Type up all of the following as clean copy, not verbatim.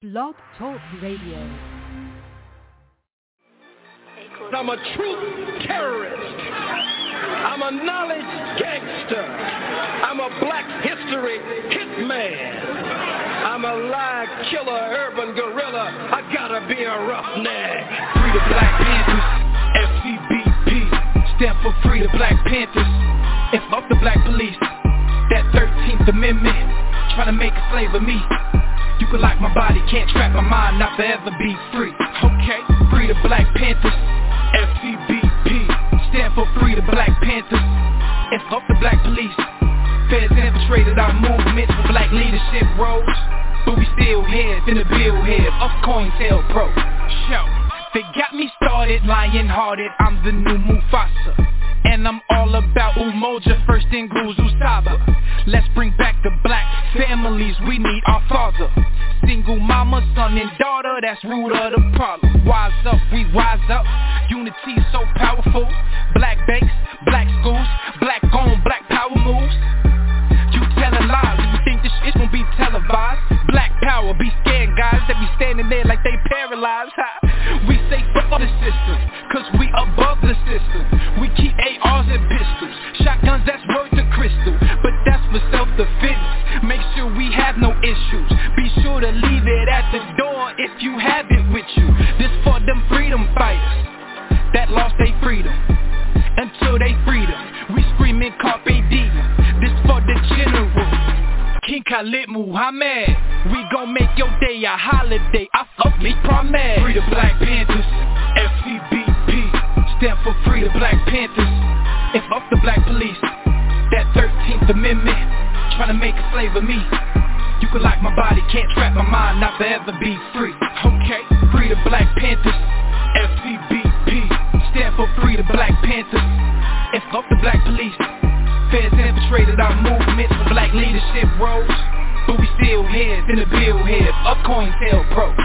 Blog Talk Radio. I'm a truth terrorist. I'm a knowledge gangster. I'm a black history hitman. I'm a lie killer, urban gorilla. I gotta be a roughneck. Free the Black Panthers, FCBP. Stand for Free the Black Panthers. And fuck the black police. That 13th Amendment, trying to make a slave of me. You can lock my body, can't trap my mind, not forever be free. Okay, free the Black Panthers, FCBP. Stand for Free the Black Panthers. And fuck the black police. Feds infiltrated our movement for black leadership roles, but we still heads in the billhead of COINTELPRO. Show, they got me started, lion-hearted, I'm the new Mufasa. And I'm all about Umoja, first in Guzu Saba. Let's bring back the black families, we need our father. Single mama, son and daughter, that's root of the problem. Wise up, we wise up, unity is so powerful. Black banks, black schools, black on, black power moves. You telling lies, you think this shit gon' be televised. Black power, be scared guys that be standing there like they paralyzed. We say fuck the system, cause we above the system. We keep ARs and pistols, shotguns that's worth the crystal, but that's for self-defense. Make sure we have no issues, be sure to leave it at the door if you have it with you. This for them freedom fighters that lost their freedom. Until they freedom, we screaming carpe diem. This for the general, King Khalid Muhammad. We gon' make your day a holiday, I fuck me promise. Free the Black Panthers, FCBP. Stand for Free the Black Panthers. And fuck the black police. That 13th Amendment, trying to make a slave of me. You can lock my body, can't trap my mind, not forever be free. Okay, Free the Black Panthers, FCBP. Stand for Free the Black Panthers. And fuck the black police. Feds infiltrated our movement for black leadership roles, but we still heads in the billhead of COINTELPRO.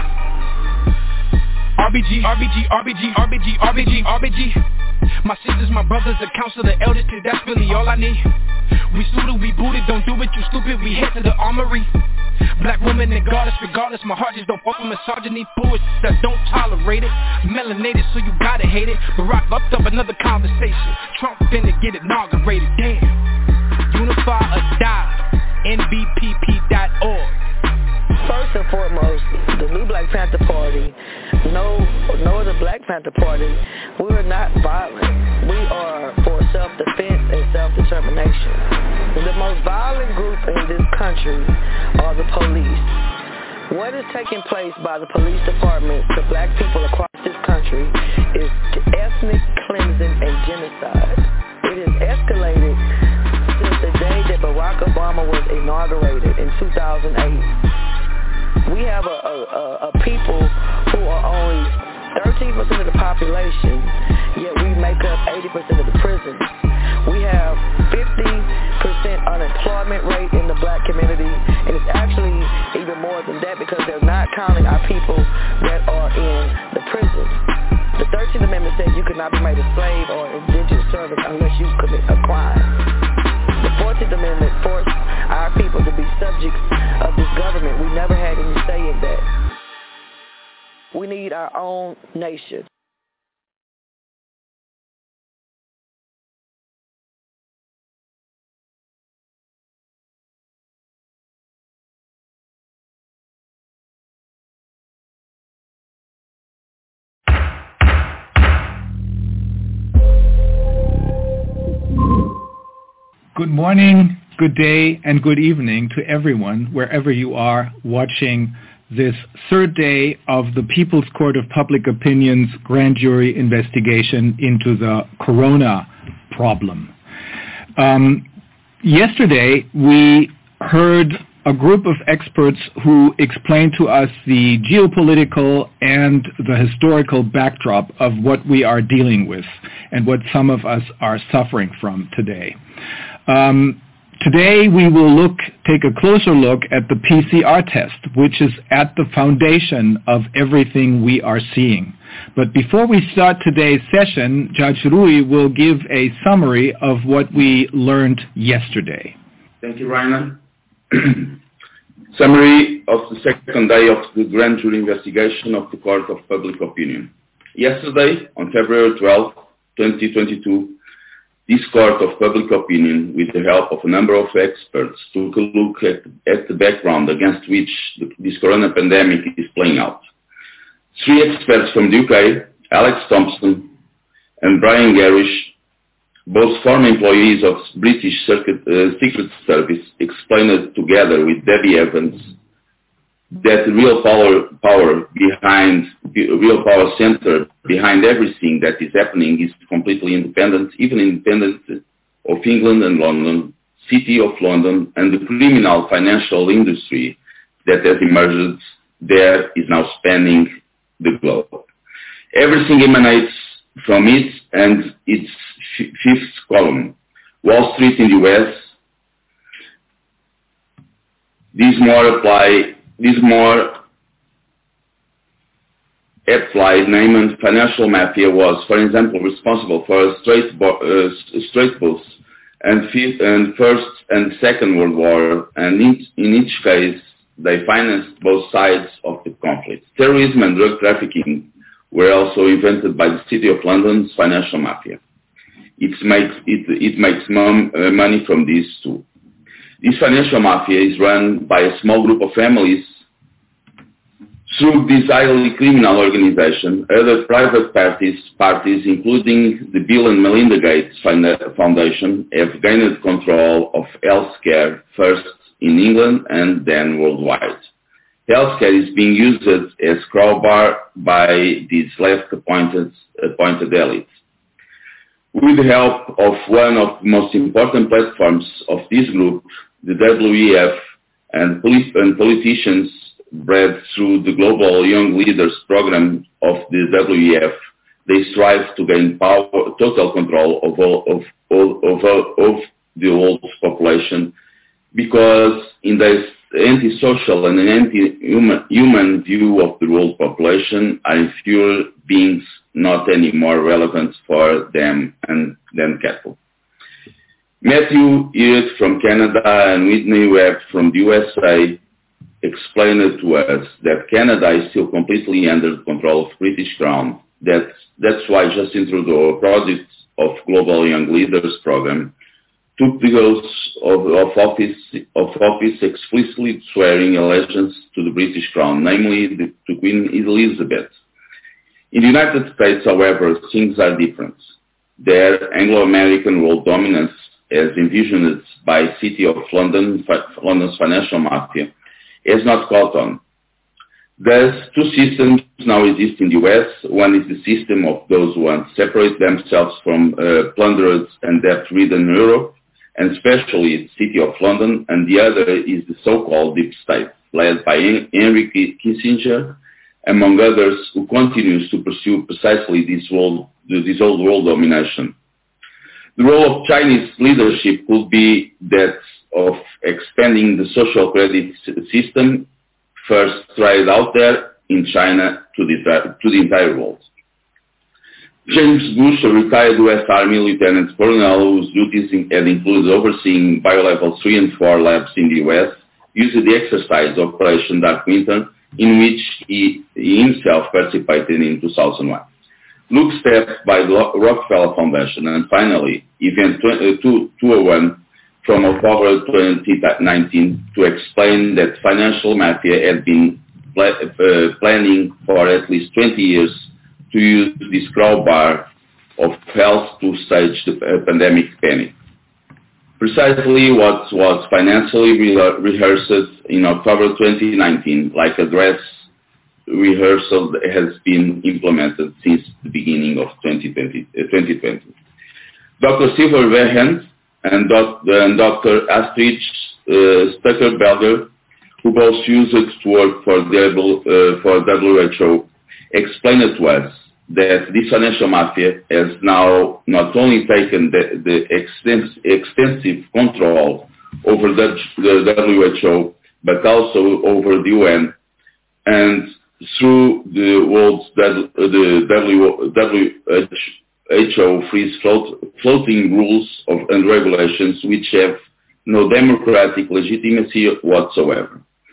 RBG, RBG, RBG, RBG, RBG, RBG. My sisters, my brothers, the council, the elders, cause that's really all I need. We suited, we booted, don't do it, you stupid, we head to the armory. Black woman that guard us, regardless, my heart just don't fuck with misogyny, bullshit that don't tolerate it. Melanated, so you gotta hate it. Barack locked up another conversation. Trump finna get inaugurated, damn. Unify or die, NBPP.org. First and foremost, the new Black Panther Party, no other Black Panther Party, we are not violent. We are for self-defense and self-determination. The most violent group in this country are the police. What is taking place by the police department to black people across this country is ethnic cleansing and genocide. It has escalated since the day that Barack Obama was inaugurated in 2008. We have a people who are only 13% of the population, yet we make up 80% of the prisons. We have 50% unemployment rate in the black community, and it's actually even more than that because they're not counting our people that are in the prisons. The 13th Amendment says you cannot be made a slave or indentured servant unless you commit a crime. The 14th Amendment forced our people to be subjects of this government. We never had any say in that. We need our own nation. Good morning, good day, and good evening to everyone, wherever you are watching this third day of the People's Court of Public Opinion's grand jury investigation into the corona problem. Yesterday, we heard a group of experts who explained to us the geopolitical and the historical backdrop of what we are dealing with and what some of us are suffering from today. Today we will take a closer look at the PCR test, which is at the foundation of everything we are seeing. But before we start today's session, Judge Rui will give a summary of what we learned yesterday. Thank you, Raymond. Summary of the second day of the grand jury investigation of the Court of Public Opinion. Yesterday, on February 12, 2022, this Court of Public Opinion, with the help of a number of experts, took a look at the background against which this corona pandemic is playing out. Three experts from the UK, Alex Thompson and Brian Garish, both former employees of British Secret Service, explained it together with Debbie Evans that the real power center behind everything that is happening is completely independent, even independent of England and London, City of London, and the criminal financial industry that has emerged there is now spanning the globe. Everything emanates from it and its fifth column. Wall Street in the US. These more applied name financial mafia was, for example, responsible for Strait Bulls and First and Second World War, and in each case they financed both sides of the conflict. Terrorism and drug trafficking were also invented by the City of London's financial mafia. It makes money from these too. This financial mafia is run by a small group of families. Through this highly criminal organization, other private parties, including the Bill and Melinda Gates Foundation, have gained control of healthcare, first in England and then worldwide. Healthcare is being used as crowbar by these left-appointed elites. With the help of one of the most important platforms of this group, the WEF, and politicians bred through the Global Young Leaders program of the WEF, they strive to gain total control of the world's population, because in this anti-social and anti-human view of the world population are inferior beings, not any more relevant for them than cattle. Matthew Hewitt from Canada and Whitney Webb from the USA explained to us that Canada is still completely under the control of British Crown. That's why Justin Trudeau, a project of Global Young Leaders program, took the oath of office explicitly swearing allegiance to the British Crown, namely to Queen Elizabeth. In the United States, however, things are different. Their Anglo-American world dominance, as envisioned by City of London's financial mafia, has not caught on. Thus, two systems now exist in the US. One is the system of those who want to separate themselves from plundered and debt-ridden Europe, and especially the City of London, and the other is the so-called deep state, led by Henry Kissinger, among others, who continues to pursue precisely this old world domination. The role of Chinese leadership could be that of expanding the social credit system, first tried out there in China, to the entire world. James Bush, a retired U.S. Army Lieutenant Colonel whose duties had included overseeing Bio-Level 3 and 4 labs in the U.S., used the exercise Operation Dark Winter, in which he himself participated in 2001. Look stepped by the Rockefeller Foundation, and finally, Event 201 from October 2019 to explain that financial mafia had been planning for at least 20 years to use this crowbar of health to stage the pandemic panic. Precisely what was financially rehearsed in October 2019, like a dress rehearsal, has been implemented since the beginning of 2020. Dr. Silver Verhand and Dr. Astrid Stucker-Belger, who both used it to work for WHO, explained to us that this financial mafia has now not only taken the extensive control over the WHO, but also over the UN, and through the WHO free-floating rules and regulations which have no democratic legitimacy whatsoever.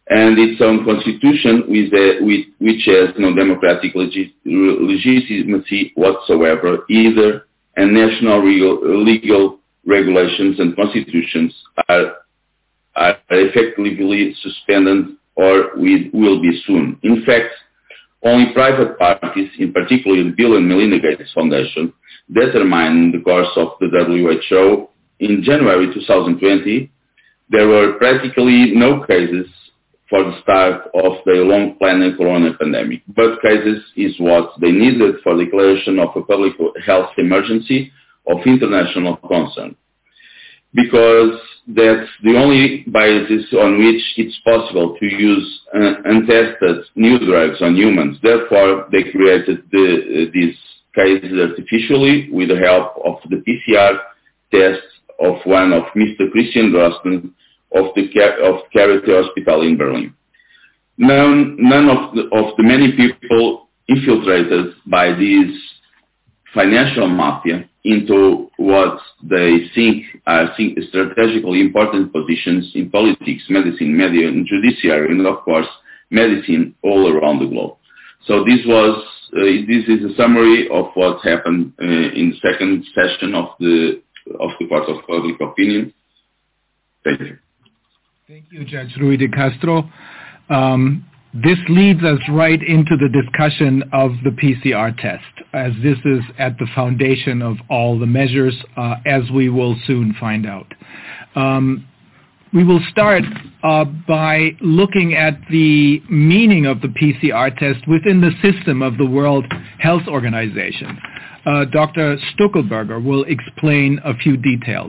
and its own constitution, which has no democratic legitimacy whatsoever either, and national legal regulations and constitutions are effectively suspended or will be soon. In fact, only private parties, in particular the Bill and Melinda Gates Foundation, determined the course of the WHO. In January 2020, there were practically no cases for the start of the long-planned corona pandemic, but cases is what they needed for the declaration of a public health emergency of international concern, because that's the only basis on which it's possible to use untested new drugs on humans. Therefore, they created these cases artificially with the help of the PCR test of one of Mr. Christian Drosten of Charité Hospital in Berlin. None of the many people infiltrated by these financial mafia into what they think are strategically important positions in politics, medicine, media, and judiciary, and of course, medicine all around the globe. So this is a summary of what happened in the second session of the Court of Public Opinion. Thank you. Thank you, Judge Rui de Castro. This leads us right into the discussion of the PCR test, as this is at the foundation of all the measures, as we will soon find out. We will start by looking at the meaning of the PCR test within the system of the World Health Organization. Dr. Stuckelberger will explain a few details.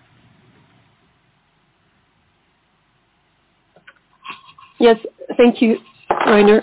Yes, thank you, Rainer.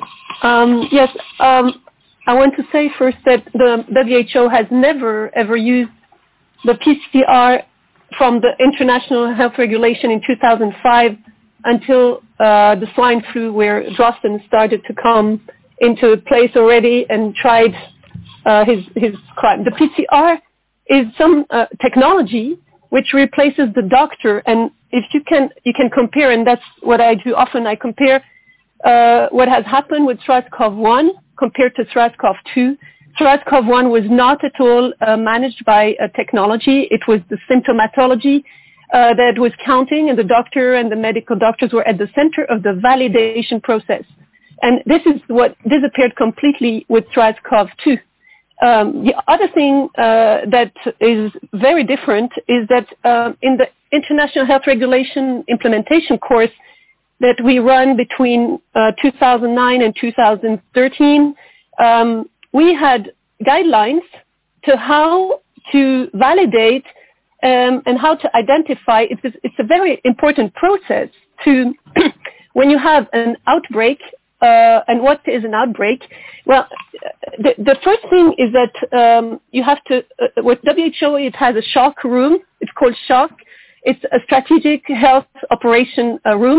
I want to say first that the WHO has never, ever used the PCR from the International Health Regulation in 2005 until the swine flu, where Drosten started to come into place already and tried his crime. The PCR is some technology which replaces the doctor, and if you can compare, and that's what I do often. I compare what has happened with SARS-CoV-1 compared to SARS-CoV-2. SARS-CoV-1 was not at all managed by technology. It was the symptomatology that was counting, and the doctor and the medical doctors were at the center of the validation process. And this is what disappeared completely with SARS-CoV-2. The other thing that is very different is that in the International Health Regulation implementation course that we run between 2009 and 2013, we had guidelines to how to validate and how to identify. It's a very important process to when you have an outbreak. And what is an outbreak? Well, the first thing is that you have to, with WHO, it has a SHOC room. It's called SHOC. It's a strategic health operation room.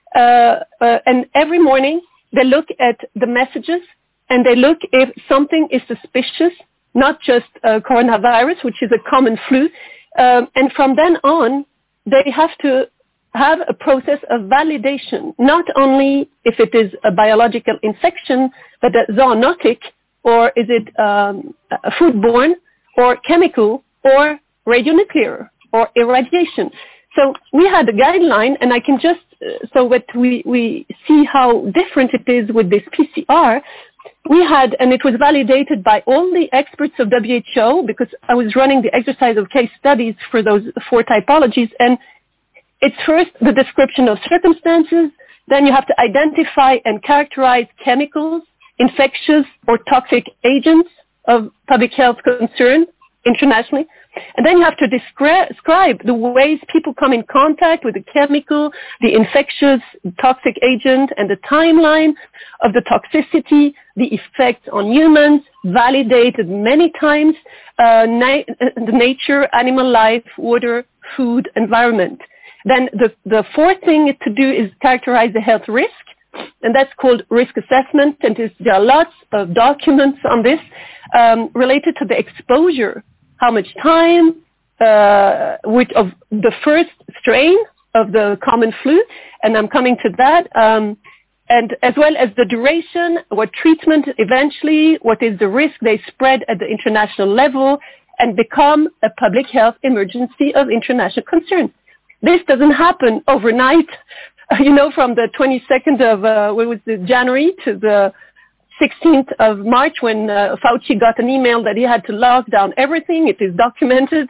And every morning they look at the messages and they look if something is suspicious, not just coronavirus, which is a common flu. And from then on, they have to have a process of validation, not only if it is a biological infection, but a zoonotic, or is it foodborne, or chemical, or radionuclear, or irradiation. So we had a guideline, and I can just, so that we see how different it is with this PCR, we had, and it was validated by all the experts of WHO, because I was running the exercise of case studies for those 4 typologies, and it's first the description of circumstances, then you have to identify and characterize chemicals, infectious or toxic agents of public health concern internationally, and then you have to describe the ways people come in contact with the chemical, the infectious, toxic agent, and the timeline of the toxicity, the effects on humans, validated many times, the nature, animal life, water, food, environment. Then the 4th thing to do is characterize the health risk, and that's called risk assessment, and there are lots of documents on this related to the exposure, how much time, of the first strain of the common flu, and I'm coming to that, and as well as the duration, what treatment eventually, what is the risk they spread at the international level and become a public health emergency of international concern. This doesn't happen overnight, from the 22nd of January to the 16th of March when Fauci got an email that he had to lock down everything. It is documented.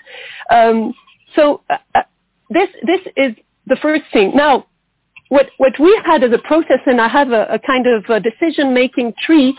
This is the first thing. Now, what we had as a process, and I have a kind of a decision-making tree,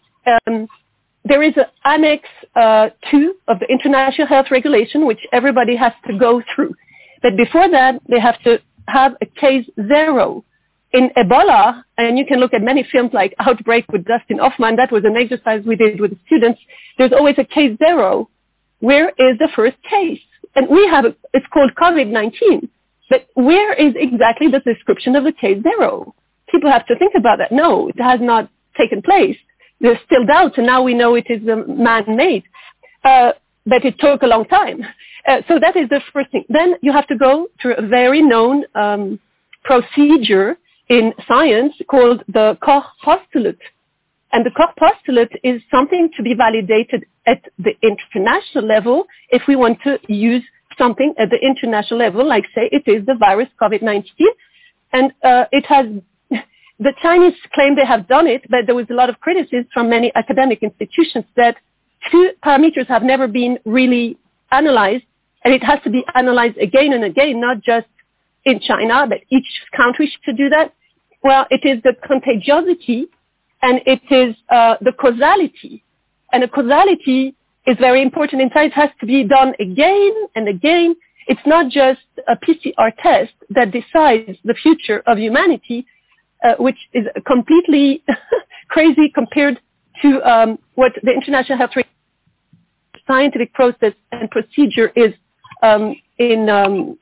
there is an Annex 2 of the International Health Regulation, which everybody has to go through. But before that, they have to have a case zero. In Ebola, and you can look at many films like Outbreak with Dustin Hoffman, that was an exercise we did with the students, there's always a case zero. Where is the first case? And we have, it's called COVID-19. But where is exactly the description of the case zero? People have to think about that. No, it has not taken place. There's still doubts, and now we know it is man-made. But it took a long time. So that is the first thing. Then you have to go through a very known procedure in science called the Koch postulate. And the Koch postulate is something to be validated at the international level if we want to use something at the international level, like say it is the virus COVID-19. And it has, the Chinese claim they have done it, but there was a lot of criticism from many academic institutions that two parameters have never been really analyzed, and it has to be analyzed again and again, not just in China, but each country should do that. Well, it is the contagiosity and it is the causality. And the causality is very important in science. It has to be done again and again. It's not just a PCR test that decides the future of humanity, which is completely crazy compared to what the International Health scientific process and procedure is in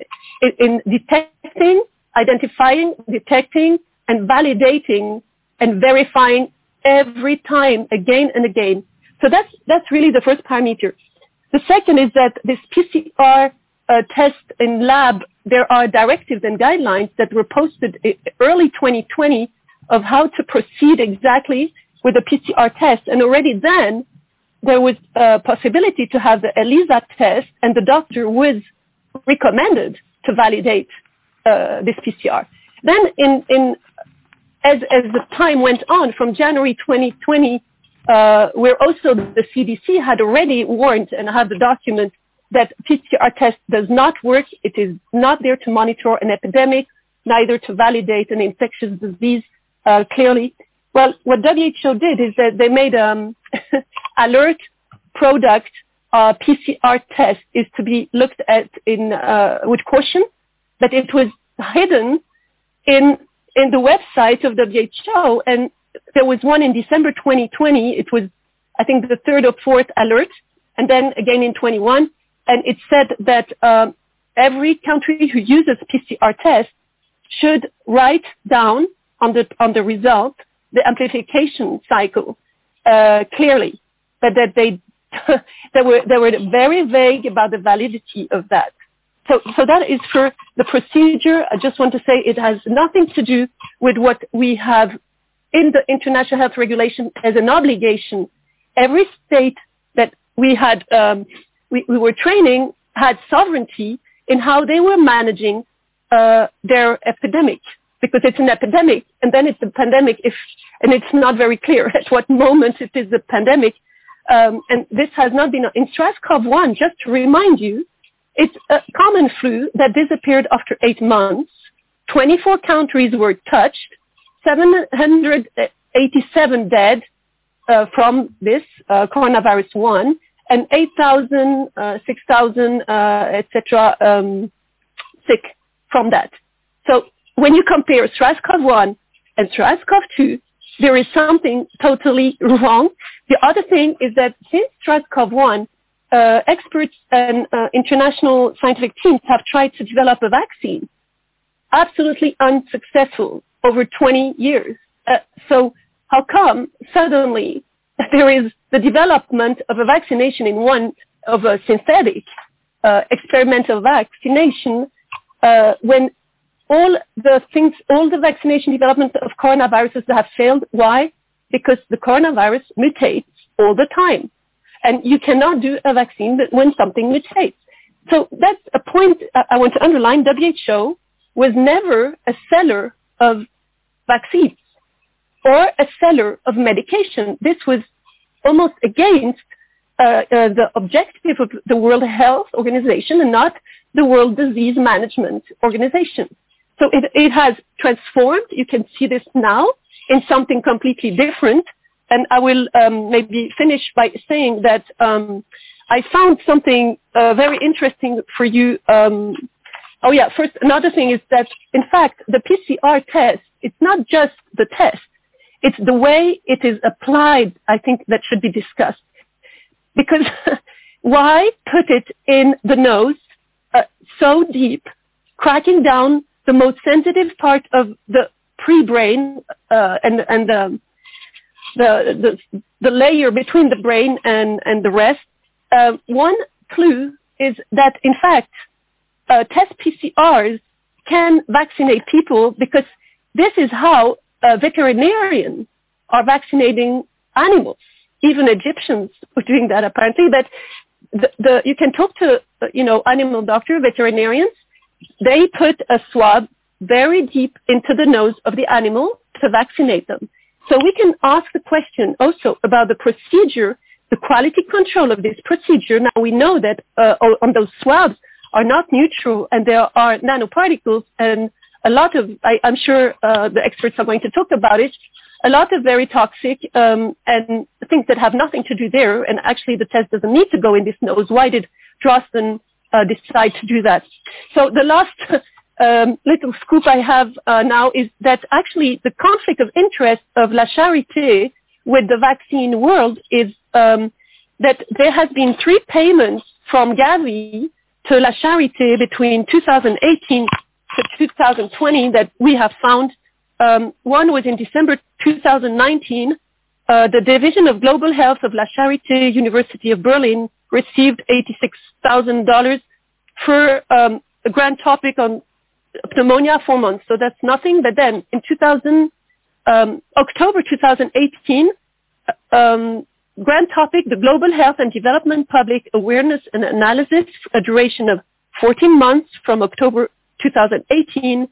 detecting, identifying, detecting, and validating and verifying every time, again and again. So that's really the first parameter. The second is that this PCR test in lab, there are directives and guidelines that were posted early 2020 of how to proceed exactly with the PCR test. And already then, there was a possibility to have the ELISA test, and the doctor was recommended to validate this PCR. Then as the time went on, from January 2020, where also the CDC had already warned, and I have the document, that PCR test does not work. It is not there to monitor an epidemic, neither to validate an infectious disease clearly. Well, what WHO did is that they made alert product PCR test is to be looked at in with caution, but it was hidden in the website of WHO, and there was one in December 2020. It was, I think, the third or fourth alert, and then again in 21, and it said that every country who uses PCR test should write down on the result the amplification cycle clearly, but that they were very vague about the validity of that. So that is for the procedure. I just want to say it has nothing to do with what we have in the International Health Regulation as an obligation. Every state that we had, we were training had sovereignty in how they were managing their epidemic, because it's an epidemic, and then it's a pandemic and it's not very clear at what moment it is a pandemic. And this has not been, in SARS-CoV-1, just to remind you, it's a common flu that disappeared after 8 months. 24 countries were touched, 787 dead from this coronavirus 1, and 8,000, 6,000, etc. sick from that. So when you compare SARS-CoV-1 and SARS-CoV-2, there is something totally wrong. The other thing is that since SARS-CoV-1, experts and international scientific teams have tried to develop a vaccine, absolutely unsuccessful over 20 years. So how come suddenly there is the development of a vaccination in one of a synthetic experimental vaccination when all the vaccination development of coronaviruses have failed. Why? Because the coronavirus mutates all the time. And you cannot do a vaccine when something mutates. So that's a point I want to underline. WHO was never a seller of vaccines or a seller of medication. This was almost against the objective of the World Health Organization and not the World Disease Management Organization. So it has transformed. You can see this now in something completely different. And I will maybe finish by saying that I found something very interesting for you. First, another thing is that, in fact, the PCR test, it's not just the test. It's the way it is applied, I think, that should be discussed. Because why put it in the nose so deep, cracking down the most sensitive part of the pre-brain and the layer between the brain and the rest? One clue is that, in fact, test PCRs can vaccinate people, because this is how veterinarians are vaccinating animals. Even Egyptians were doing that, apparently. That you can talk to animal doctor, veterinarians. They put a swab very deep into the nose of the animal to vaccinate them. So we can ask the question also about the procedure, the quality control of this procedure. Now we know that on those swabs are not neutral, and there are nanoparticles, and a lot of, I'm sure the experts are going to talk about it, a lot of very toxic and things that have nothing to do there. And actually the test doesn't need to go in this nose. Why did Drosten decide to do that? So the last little scoop I have now is that actually the conflict of interest of La Charité with the vaccine world is that there has been 3 payments from Gavi to La Charité between 2018 to 2020 that we have found. One was in December 2019. The Division of Global Health of La Charité University of Berlin received $86,000 for a grant topic on pneumonia 4 months. So that's nothing. But then in October 2018, grant topic, the Global Health and Development Public Awareness and Analysis, a duration of 14 months from October 2018,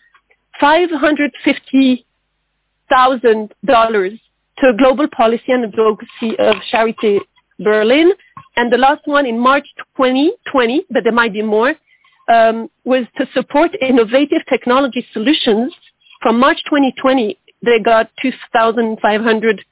$550,000 to Global Policy and Advocacy of Charité Berlin. And the last one in March 2020, but there might be more, was to support innovative technology solutions. From March 2020, they got $249,550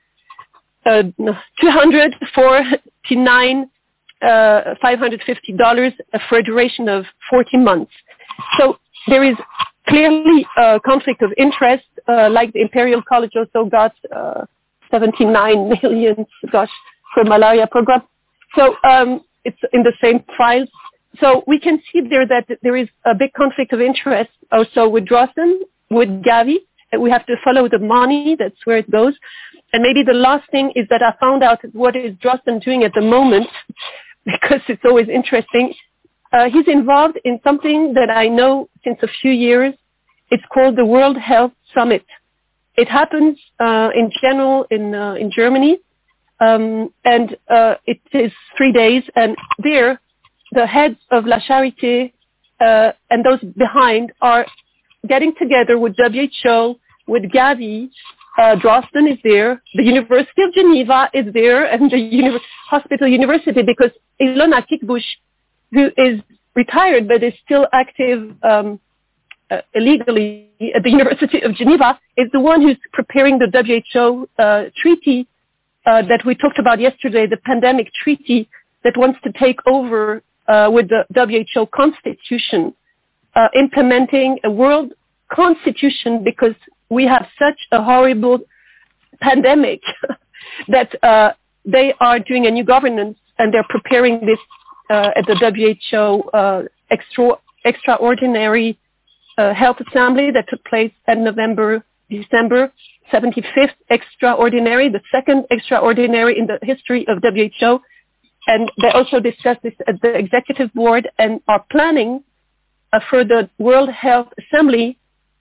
for a duration of 14 months. So there is clearly a conflict of interest, like the Imperial College also got 79 million, for malaria program. So it's in the same files. So we can see there that there is a big conflict of interest also with Drosten, with Gavi. We have to follow the money. That's where it goes. And maybe the last thing is that I found out what is Drosten doing at the moment, because it's always interesting. He's involved in something that I know since a few years. It's called the World Health Summit. It happens in general in Germany, and it is 3 days. And there, the heads of La Charité and those behind are getting together with WHO, with Gavi. Drosten is there. The University of Geneva is there, and the Hospital University, because Ilona Kickbusch, who is retired but is still active illegally at the University of Geneva, is the one who's preparing the WHO treaty that we talked about yesterday, the pandemic treaty that wants to take over with the WHO constitution, implementing a world constitution, because we have such a horrible pandemic that they are doing a new governance, and they're preparing this at the WHO extraordinary health assembly that took place in December 75th extraordinary, the second extraordinary in the history of WHO. And they also discussed this at the executive board and are planning for the World Health Assembly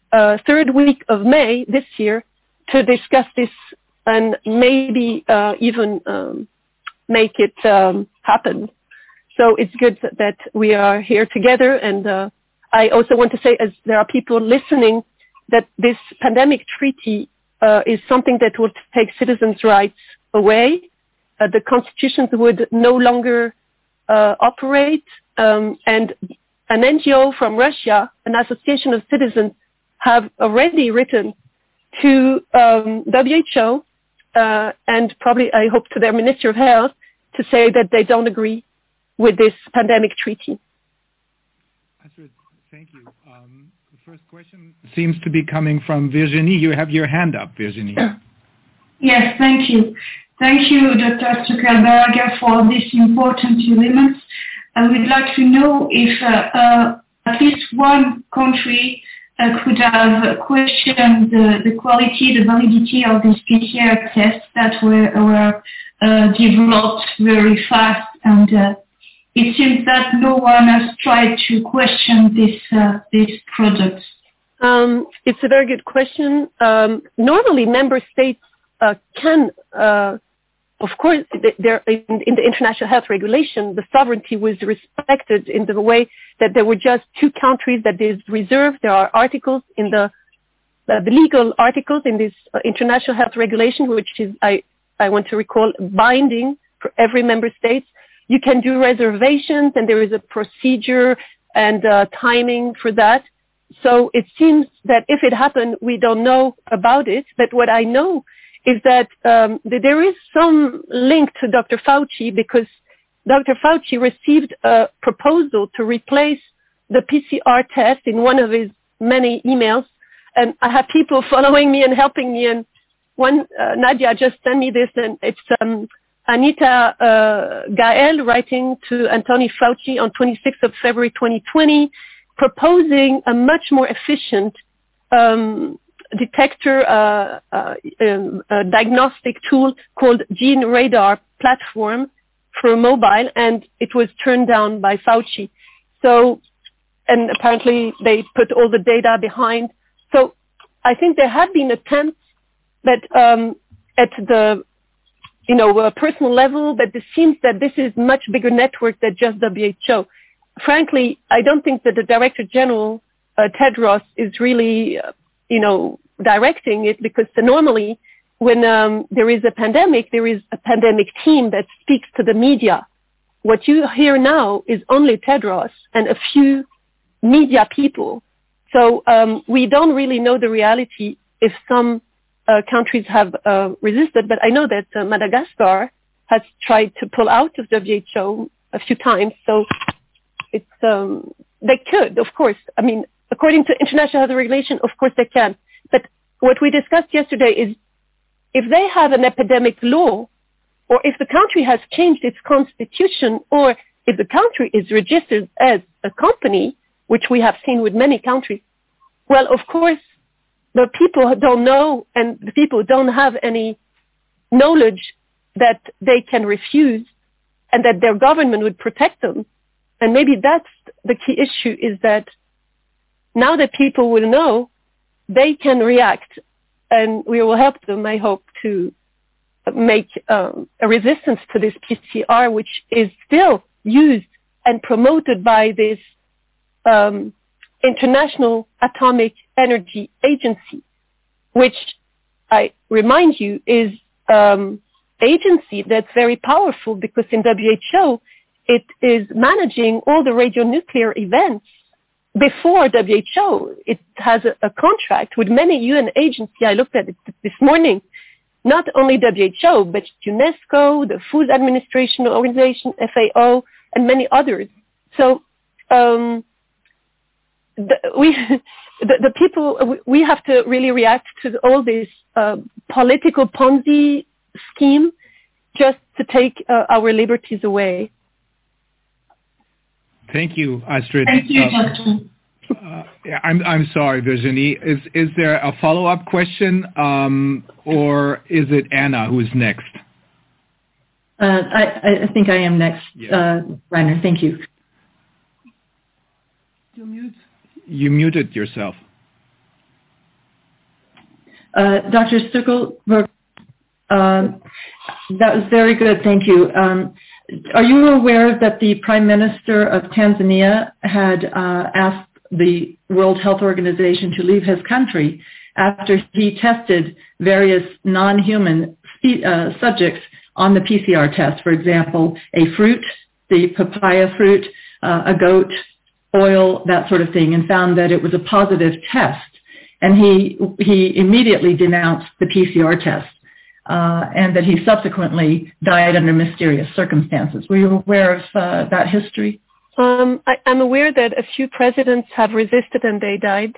third week of May this year to discuss this and maybe even make it happen. So it's good that we are here together. And I also want to say, as there are people listening, that this pandemic treaty is something that will take citizens' rights away. The constitutions would no longer operate. And an NGO from Russia, an association of citizens, have already written to WHO and probably, I hope, to their Minister of Health to say that they don't agree with this pandemic treaty. Astrid, thank you. The first question seems to be coming from Virginie. You have your hand up, Virginie. Yes, thank you. Thank you, Dr. Zuckerberg, for these important elements. I would like to know if at least one country could have questioned the quality, the validity of these PCR tests that were developed very fast, and it seems that no one has tried to question these products. It's a very good question. Normally, member states can, of course, in the international health regulation, the sovereignty was respected in the way that there were just two countries that is reserved. There are articles in the legal articles in this international health regulation, which is, I want to recall, binding for every member state. You can do reservations, and there is a procedure and timing for that. So it seems that if it happened, we don't know about it. But what I know is that there is some link to Dr. Fauci, because Dr. Fauci received a proposal to replace the PCR test in one of his many emails. And I have people following me and helping me. And one, Nadia just sent me this, and it's Anita Gael writing to Anthony Fauci on 26th of February 2020, proposing a much more efficient detector diagnostic tool called Gene Radar platform for mobile, and it was turned down by Fauci. So, and apparently they put all the data behind. So I think there have been attempts that at the personal level, but it seems that this is much bigger network than just WHO. Frankly, I don't think that the Director General, Tedros, is really, directing it, because normally when there is a pandemic team that speaks to the media. What you hear now is only Tedros and a few media people. So we don't really know the reality if some countries have resisted, but I know that Madagascar has tried to pull out of WHO a few times. So it's they could, of course. I mean, according to international health regulation, of course they can. But what we discussed yesterday is if they have an epidemic law, or if the country has changed its constitution, or if the country is registered as a company, which we have seen with many countries, well, of course, the people don't know, and the people don't have any knowledge that they can refuse and that their government would protect them. And maybe that's the key issue, is that now that people will know, they can react, and we will help them, I hope, to make a resistance to this PCR, which is still used and promoted by this International Atomic Energy Agency, which I remind you is agency that's very powerful, because in WHO it is managing all the radionuclear events. Before WHO, it has a contract with many UN agencies. I looked at it this morning. Not only WHO, but UNESCO, the Food Administration Organization, FAO, and many others. So the people, we have to really react to all this political Ponzi scheme just to take our liberties away. Thank you, Astrid. Thank you, Doctor. I'm sorry, Virginie. Is there a follow-up question, or is it Anna who's next? I think I am next, yeah. Rainer. Thank you. You muted yourself. Dr. Stueckelberg, that was very good. Thank you. Are you aware that the Prime Minister of Tanzania had asked the World Health Organization to leave his country after he tested various non-human subjects on the PCR test? For example, a fruit, the papaya fruit, a goat, oil, that sort of thing, and found that it was a positive test. And he immediately denounced the PCR test, and that he subsequently died under mysterious circumstances. Were you aware of that history? I'm aware that a few presidents have resisted and they died.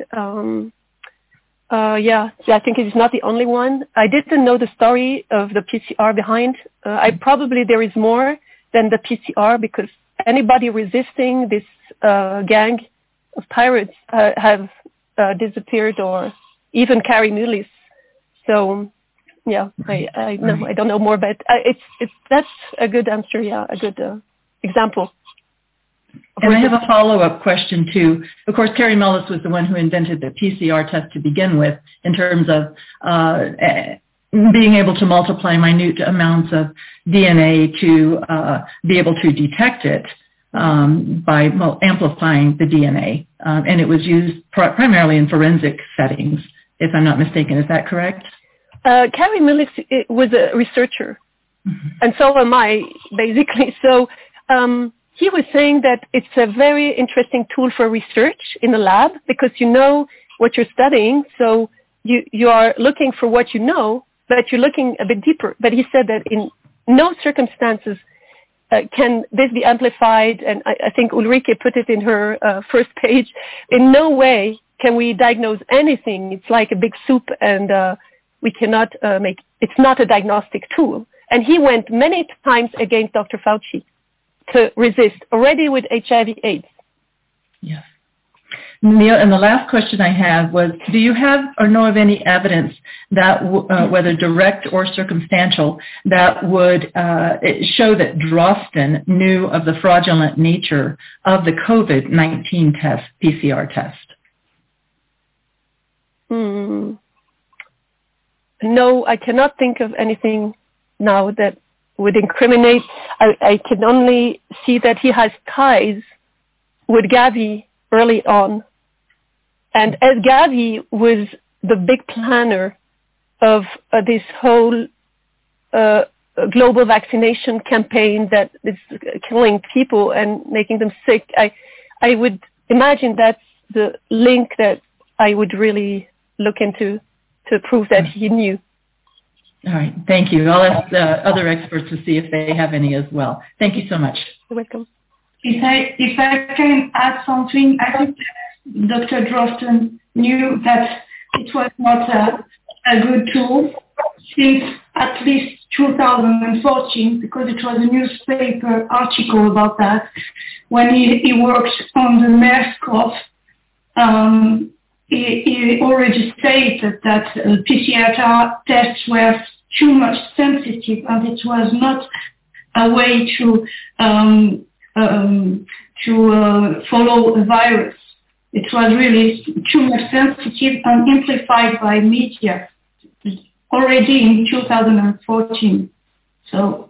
I think he's not the only one. I didn't know the story of the PCR behind. There is more than the PCR, because anybody resisting this gang of pirates have disappeared, or even Carrie Mullis. So, I don't know more, but that's a good answer. Yeah, a good example. And I have a follow-up question too. Of course, Carrie Mullis was the one who invented the PCR test to begin with, in terms of being able to multiply minute amounts of DNA to be able to detect it by amplifying the DNA. And it was used primarily in forensic settings, if I'm not mistaken. Is that correct? Carrie Mullis was a researcher, and so am I, basically. So he was saying that it's a very interesting tool for research in the lab, because you know what you're studying, so you are looking for what you know, but you're looking a bit deeper. But he said that in no circumstances can this be amplified, and I think Ulrike put it in her first page. In no way can we diagnose anything. It's like a big soup, and we cannot it's not a diagnostic tool. And he went many times against Dr. Fauci to resist, already with HIV/AIDS. Yes. Neil, and the last question I have was, do you have or know of any evidence that, whether direct or circumstantial, that would show that Drosten knew of the fraudulent nature of the COVID-19 test, PCR test? No, I cannot think of anything now that would incriminate. I can only see that he has ties with Gavi early on. And as Gavi was the big planner of this whole global vaccination campaign that is killing people and making them sick, I would imagine that's the link that I would really look into to prove that he knew. All right. Thank you. I'll ask other experts to see if they have any as well. Thank you so much. You're welcome. If I can add something, I think Dr. Drosten knew that it was not a good tool since at least 2014, because it was a newspaper article about that. When he worked on the MERS-CoV, he already stated that PCR tests were too much sensitive, and it was not a way to follow a virus. It was really too much sensitive and amplified by media already in 2014. So.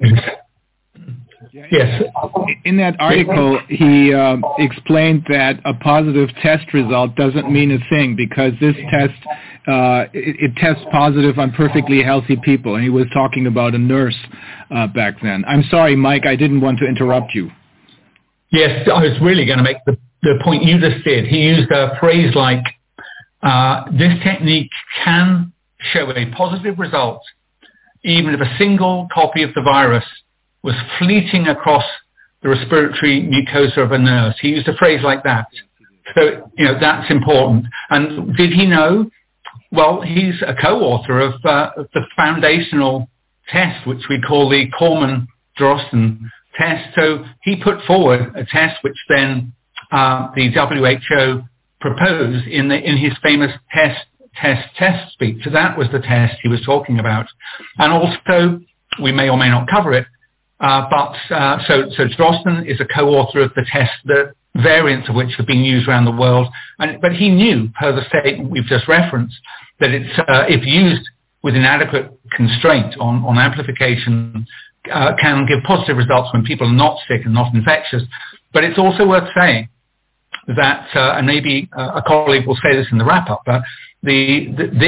Yes. In that article, he explained that a positive test result doesn't mean a thing, because this test, it tests positive on perfectly healthy people. And he was talking about a nurse back then. I'm sorry, Mike, I didn't want to interrupt you. Yes, I was really going to make the point you just did. He used a phrase like, this technique can show a positive result even if a single copy of the virus was fleeting across the respiratory mucosa of a nurse. He used a phrase like that. So, that's important. And did he know? Well, he's a co-author of the foundational test, which we call the Corman-Drosten test. So he put forward a test which then the WHO proposed in his famous test speech. So that was the test he was talking about. And also, we may or may not cover it, but so Drosten is a co-author of the test that variants of which have been used around the world. But he knew, per the statement we've just referenced, that it's, if used with inadequate constraint on amplification, can give positive results when people are not sick and not infectious. But it's also worth saying that, and maybe a colleague will say this in the wrap-up, but the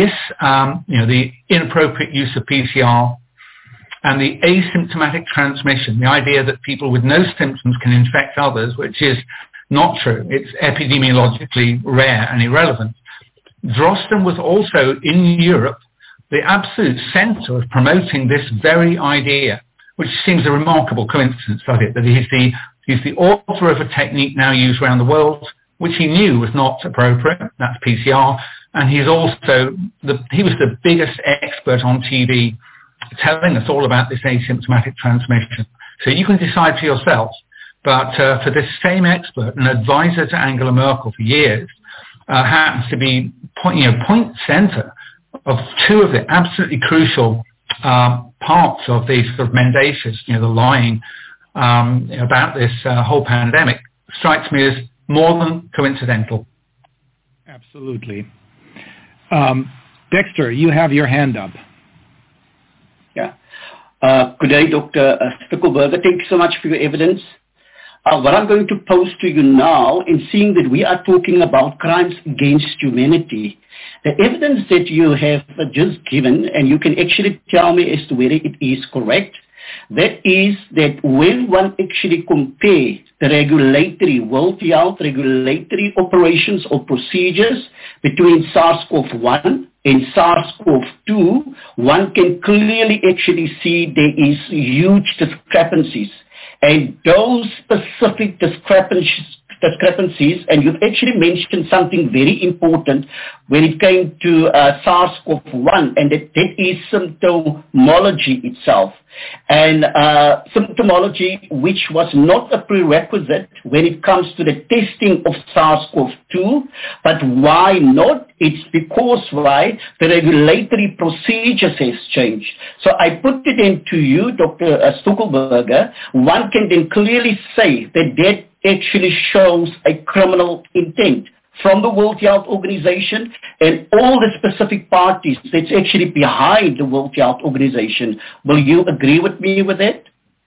inappropriate use of PCR and the asymptomatic transmission, the idea that people with no symptoms can infect others, which is not true. It's epidemiologically rare and irrelevant. Drosten was also, in Europe, the absolute center of promoting this very idea, which seems a remarkable coincidence, does it, that he's the author of a technique now used around the world, which he knew was not appropriate, that's PCR, and he was the biggest expert on TV telling us all about this asymptomatic transmission. So you can decide for yourself. But for this same expert, an advisor to Angela Merkel for years, happens to be point center of two of the absolutely crucial parts of these sort of mendacious, the lying about this whole pandemic, strikes me as more than coincidental. Absolutely. Dexter, you have your hand up. Yeah. Good day, Dr. Stuckelberger. Thank you so much for your evidence. What I'm going to pose to you now, in seeing that we are talking about crimes against humanity, the evidence that you have just given, and you can actually tell me as to whether it is correct, that is that when one actually compares the regulatory, World Health regulatory operations or procedures between SARS-CoV-1 and SARS-CoV-2, one can clearly actually see there is huge discrepancies. And those specific discrepancies, and you've actually mentioned something very important when it came to SARS-CoV-1, and that is symptomology itself. And symptomology, which was not a prerequisite when it comes to the testing of SARS-CoV-2, but why not? It's because why the regulatory procedures has changed. So I put it into you, Dr. Stuckelberger. One can then clearly say that actually shows a criminal intent from the World Health Organization and all the specific parties that's actually behind the World Health Organization. Will you agree with me with that?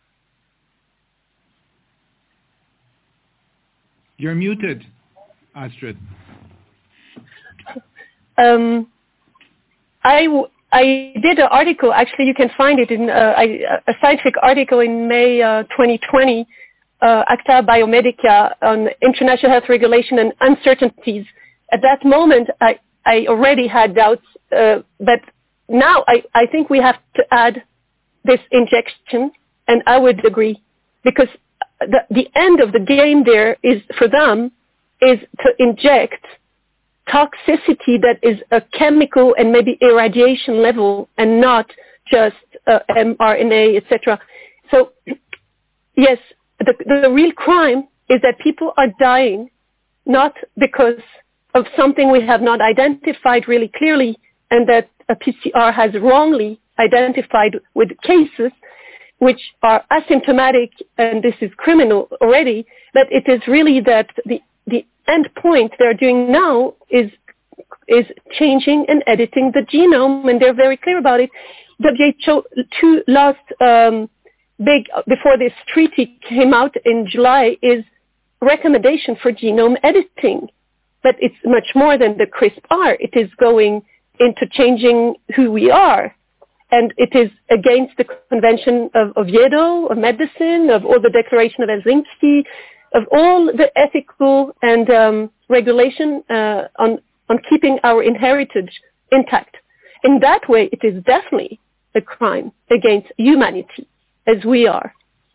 You're muted, Astrid. I did an article, actually you can find it in a scientific article in May 2020, Acta Biomedica, on international health regulation and uncertainties. At that moment, I already had doubts, but now I think we have to add this injection, and I would agree, because the end of the game there is, for them, is to inject toxicity that is a chemical and maybe irradiation level and not just mRNA, etc. So, yes, the real crime is that people are dying not because of something we have not identified really clearly and that a PCR has wrongly identified with cases which are asymptomatic, and this is criminal already, but it is really that the end point they're doing now is changing and editing the genome, and they're very clear about it. WHO last before this treaty came out in July, is recommendation for genome editing. But it's much more than the CRISPR. It is going into changing who we are. And it is against the Convention of Oviedo, of medicine, of all the Declaration of Helsinki, of all the ethical and regulation on keeping our heritage intact. In that way, it is definitely a crime against humanity, as we are,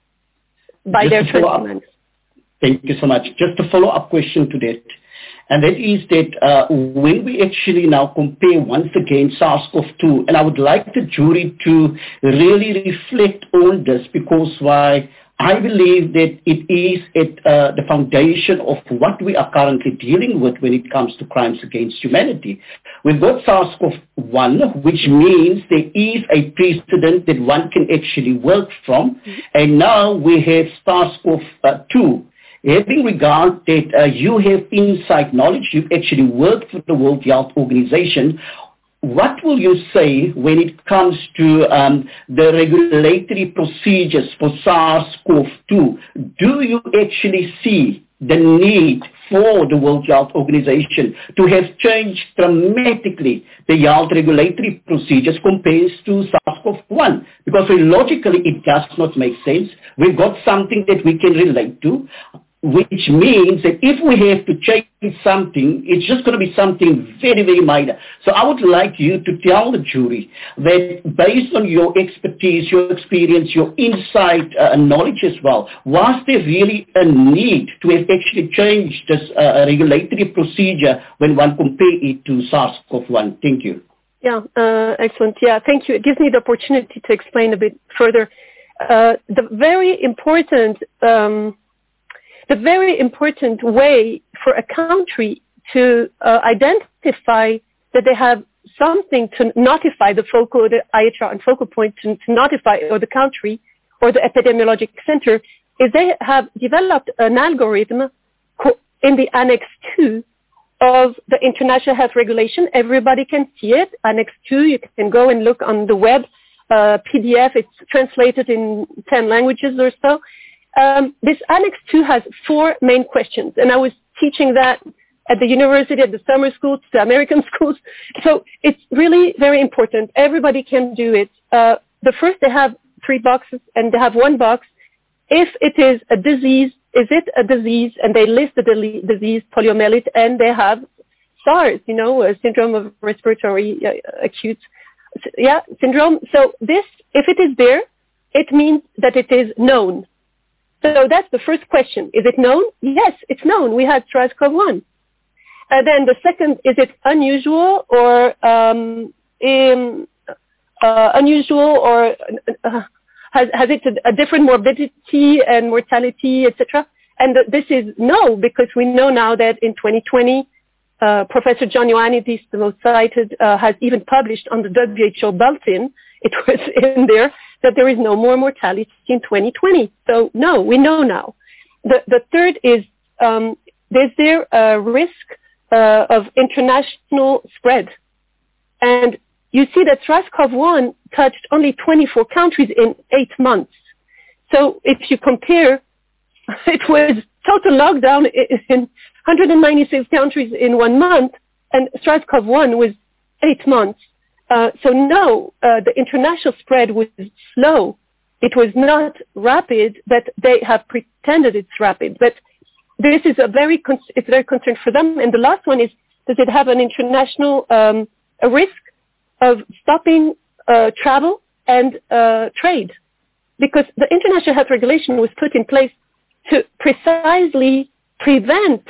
by their sentiments. Thank you so much. Just a follow-up question to that. And that is that when we actually now compare once again SARS-CoV-2, and I would like the jury to really reflect on this, because why I believe that it is at the foundation of what we are currently dealing with when it comes to crimes against humanity. We've got SARS-CoV-1, which means there is a precedent that one can actually work from, and now we have SARS-CoV-2. having regard that you have inside knowledge, you've actually worked for the World Health Organization, what will you say when it comes to the regulatory procedures for SARS-CoV-2? Do you actually see the need for the World Health Organization to have changed dramatically the health regulatory procedures compared to SARS-CoV-1? Because logically it does not make sense. We've got something that we can relate to, which means that if we have to change something, it's just going to be something very, very minor. So I would like you to tell the jury that based on your expertise, your experience, your insight and knowledge as well, was there really a need to have actually changed this regulatory procedure when one compare it to SARS-CoV-1? Thank you. Yeah, excellent. Yeah, thank you. It gives me the opportunity to explain a bit further. The very important way for a country to identify that they have something to notify the focal, the IHR and focal point to notify or the country or the epidemiologic center is they have developed an algorithm in the Annex 2 of the International Health Regulation. Everybody can see it. Annex 2, you can go and look on the web, PDF. It's translated in 10 languages or so. This Annex 2 has 4 main questions, and I was teaching that at the university, at the summer schools, the American schools. So it's really very important. Everybody can do it. The first, they have 3 boxes, and they have 1 box. If it is a disease, is it a disease? And they list the disease, poliomyelitis, and they have SARS, a syndrome of respiratory acute syndrome. So this, if it is there, it means that it is known. So that's the first question. Is it known? Yes, it's known. We had SARS-CoV-1. And then the second, is it unusual or has it a different morbidity and mortality, etc.? And this is no, because we know now that in 2020, Professor John Ioannidis, the most cited, has even published on the WHO bulletin, it was in there, that there is no more mortality in 2020. So no, we know now. The third is there a risk of international spread? And you see that SARS-CoV-1 touched only 24 countries in 8 months. So if you compare, it was total lockdown in 196 countries in 1 month, and SARS-CoV-1 was 8 months. So no, the international spread was slow. It was not rapid, but they have pretended it's rapid. But this is it's very concerned for them. And the last one is, does it have an international a risk of stopping travel and trade? Because the International Health Regulation was put in place to precisely prevent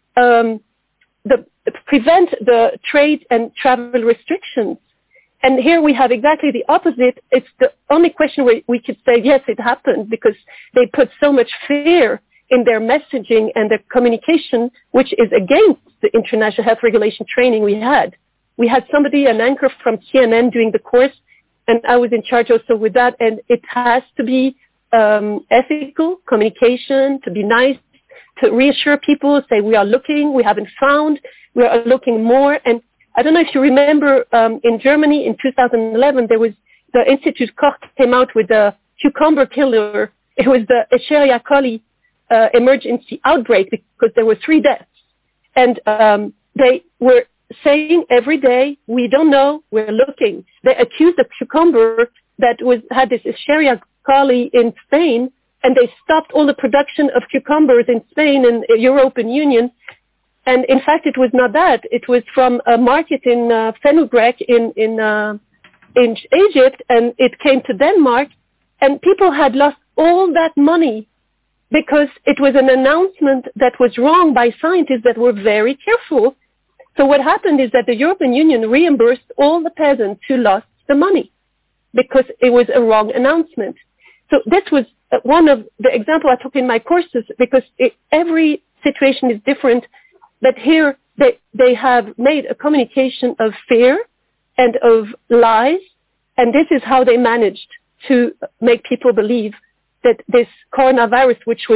the trade and travel restrictions. And here we have exactly the opposite. It's the only question where we could say, yes, it happened, because they put so much fear in their messaging and their communication, which is against the International Health Regulation training we had. We had somebody, an anchor from CNN, doing the course, and I was in charge also with that. And it has to be ethical communication, to be nice, to reassure people, say we are looking, we haven't found, we are looking more. And I don't know if you remember, in Germany in 2011, there was the Institute Koch came out with a cucumber killer. It was the Escherichia coli emergency outbreak, because there were 3 deaths. And they were saying every day, we don't know, we're looking. They accused the cucumber that had this Escherichia coli in Spain, and they stopped all the production of cucumbers in Spain and the European Union. And in fact, it was not that. It was from a market in Fenugreek in Egypt, and it came to Denmark, and people had lost all that money because it was an announcement that was wrong by scientists that were very careful. So what happened is that the European Union reimbursed all the peasants who lost the money because it was a wrong announcement. So this was one of the examples I took in my courses, because every situation is different. But here they have made a communication of fear and of lies, and this is how they managed to make people believe that this coronavirus, which was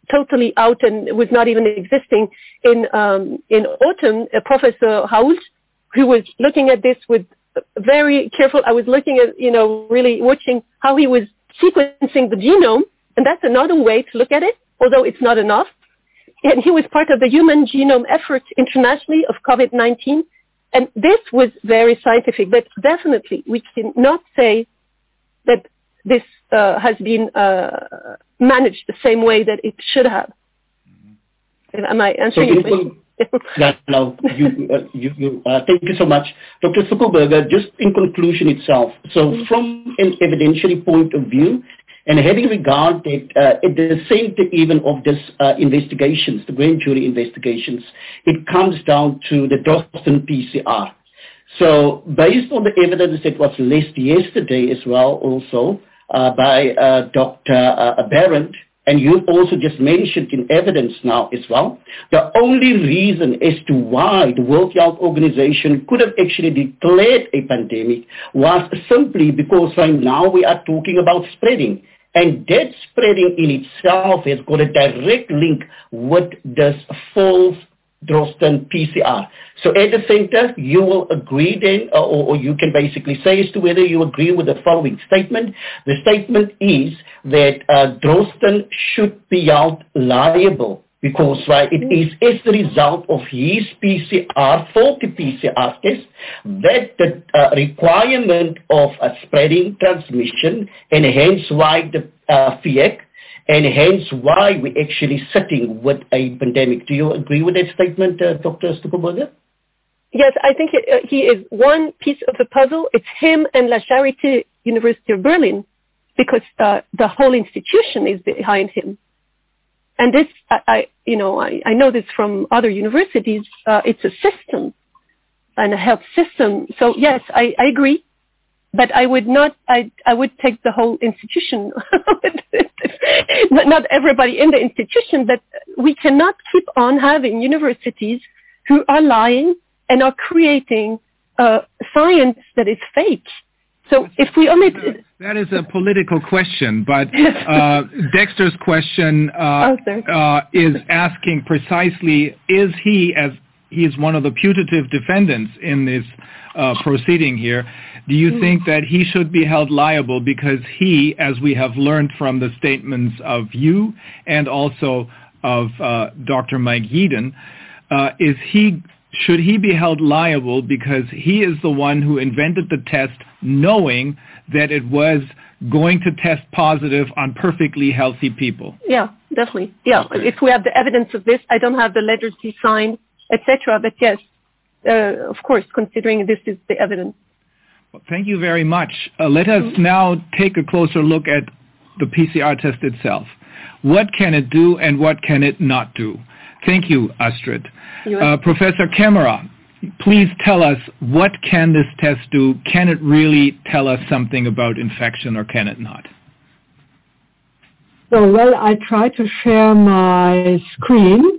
totally out and was not even existing in autumn, Professor Raoult, who was looking at this with very careful. I was looking at, really watching how he was sequencing the genome, and that's another way to look at it, although it's not enough. And he was part of the Human Genome Effort internationally of COVID-19, and this was very scientific, but definitely we cannot say that this has been managed the same way that it should have. Am I answering your question? No, thank you so much. Dr. Zuckelberger, just in conclusion itself, so from an evidentiary point of view, and having regard that at the center even of this investigations, the grand jury investigations, it comes down to the Drosten PCR. So based on the evidence that was released yesterday as well also by Dr. Barend, and you also just mentioned in evidence now as well, the only reason as to why the World Health Organization could have actually declared a pandemic was simply because right now we are talking about spreading. And that spreading in itself has got a direct link with this false Drosten PCR. So at the center, you will agree then, or you can basically say as to whether you agree with the following statement. The statement is that Drosten should be held liable because it is as the result of his PCR, faulty PCR test, that the requirement of spreading transmission, and hence why the FIEC, and hence why we're actually sitting with a pandemic. Do you agree with that statement, Dr. Zuckelberger? Yes, I think he is one piece of the puzzle. It's him and La Charité University of Berlin, because the whole institution is behind him. And this, I know this from other universities. It's a system and a health system. So yes, I agree. But I would not, I would take the whole institution, not everybody in the institution, but we cannot keep on having universities who are lying and are creating science that is fake. So if we only... That is a political question, but Dexter's question is asking precisely, is he, as he is one of the putative defendants in this proceeding here, do you think that he should be held liable because he, as we have learned from the statements of you and also of Dr. Mike Yeadon, should he be held liable because he is the one who invented the test knowing that it was going to test positive on perfectly healthy people? Yeah, definitely. Yeah, if we have the evidence of this, I don't have the letters he signed, etc. But yes, of course, considering this is the evidence. Well, thank you very much. Let us now take a closer look at the PCR test itself. What can it do and what can it not do? Thank you, Astrid. Professor Kammerer, please tell us, what can this test do? Can it really tell us something about infection or can it not? Well, I try to share my screen.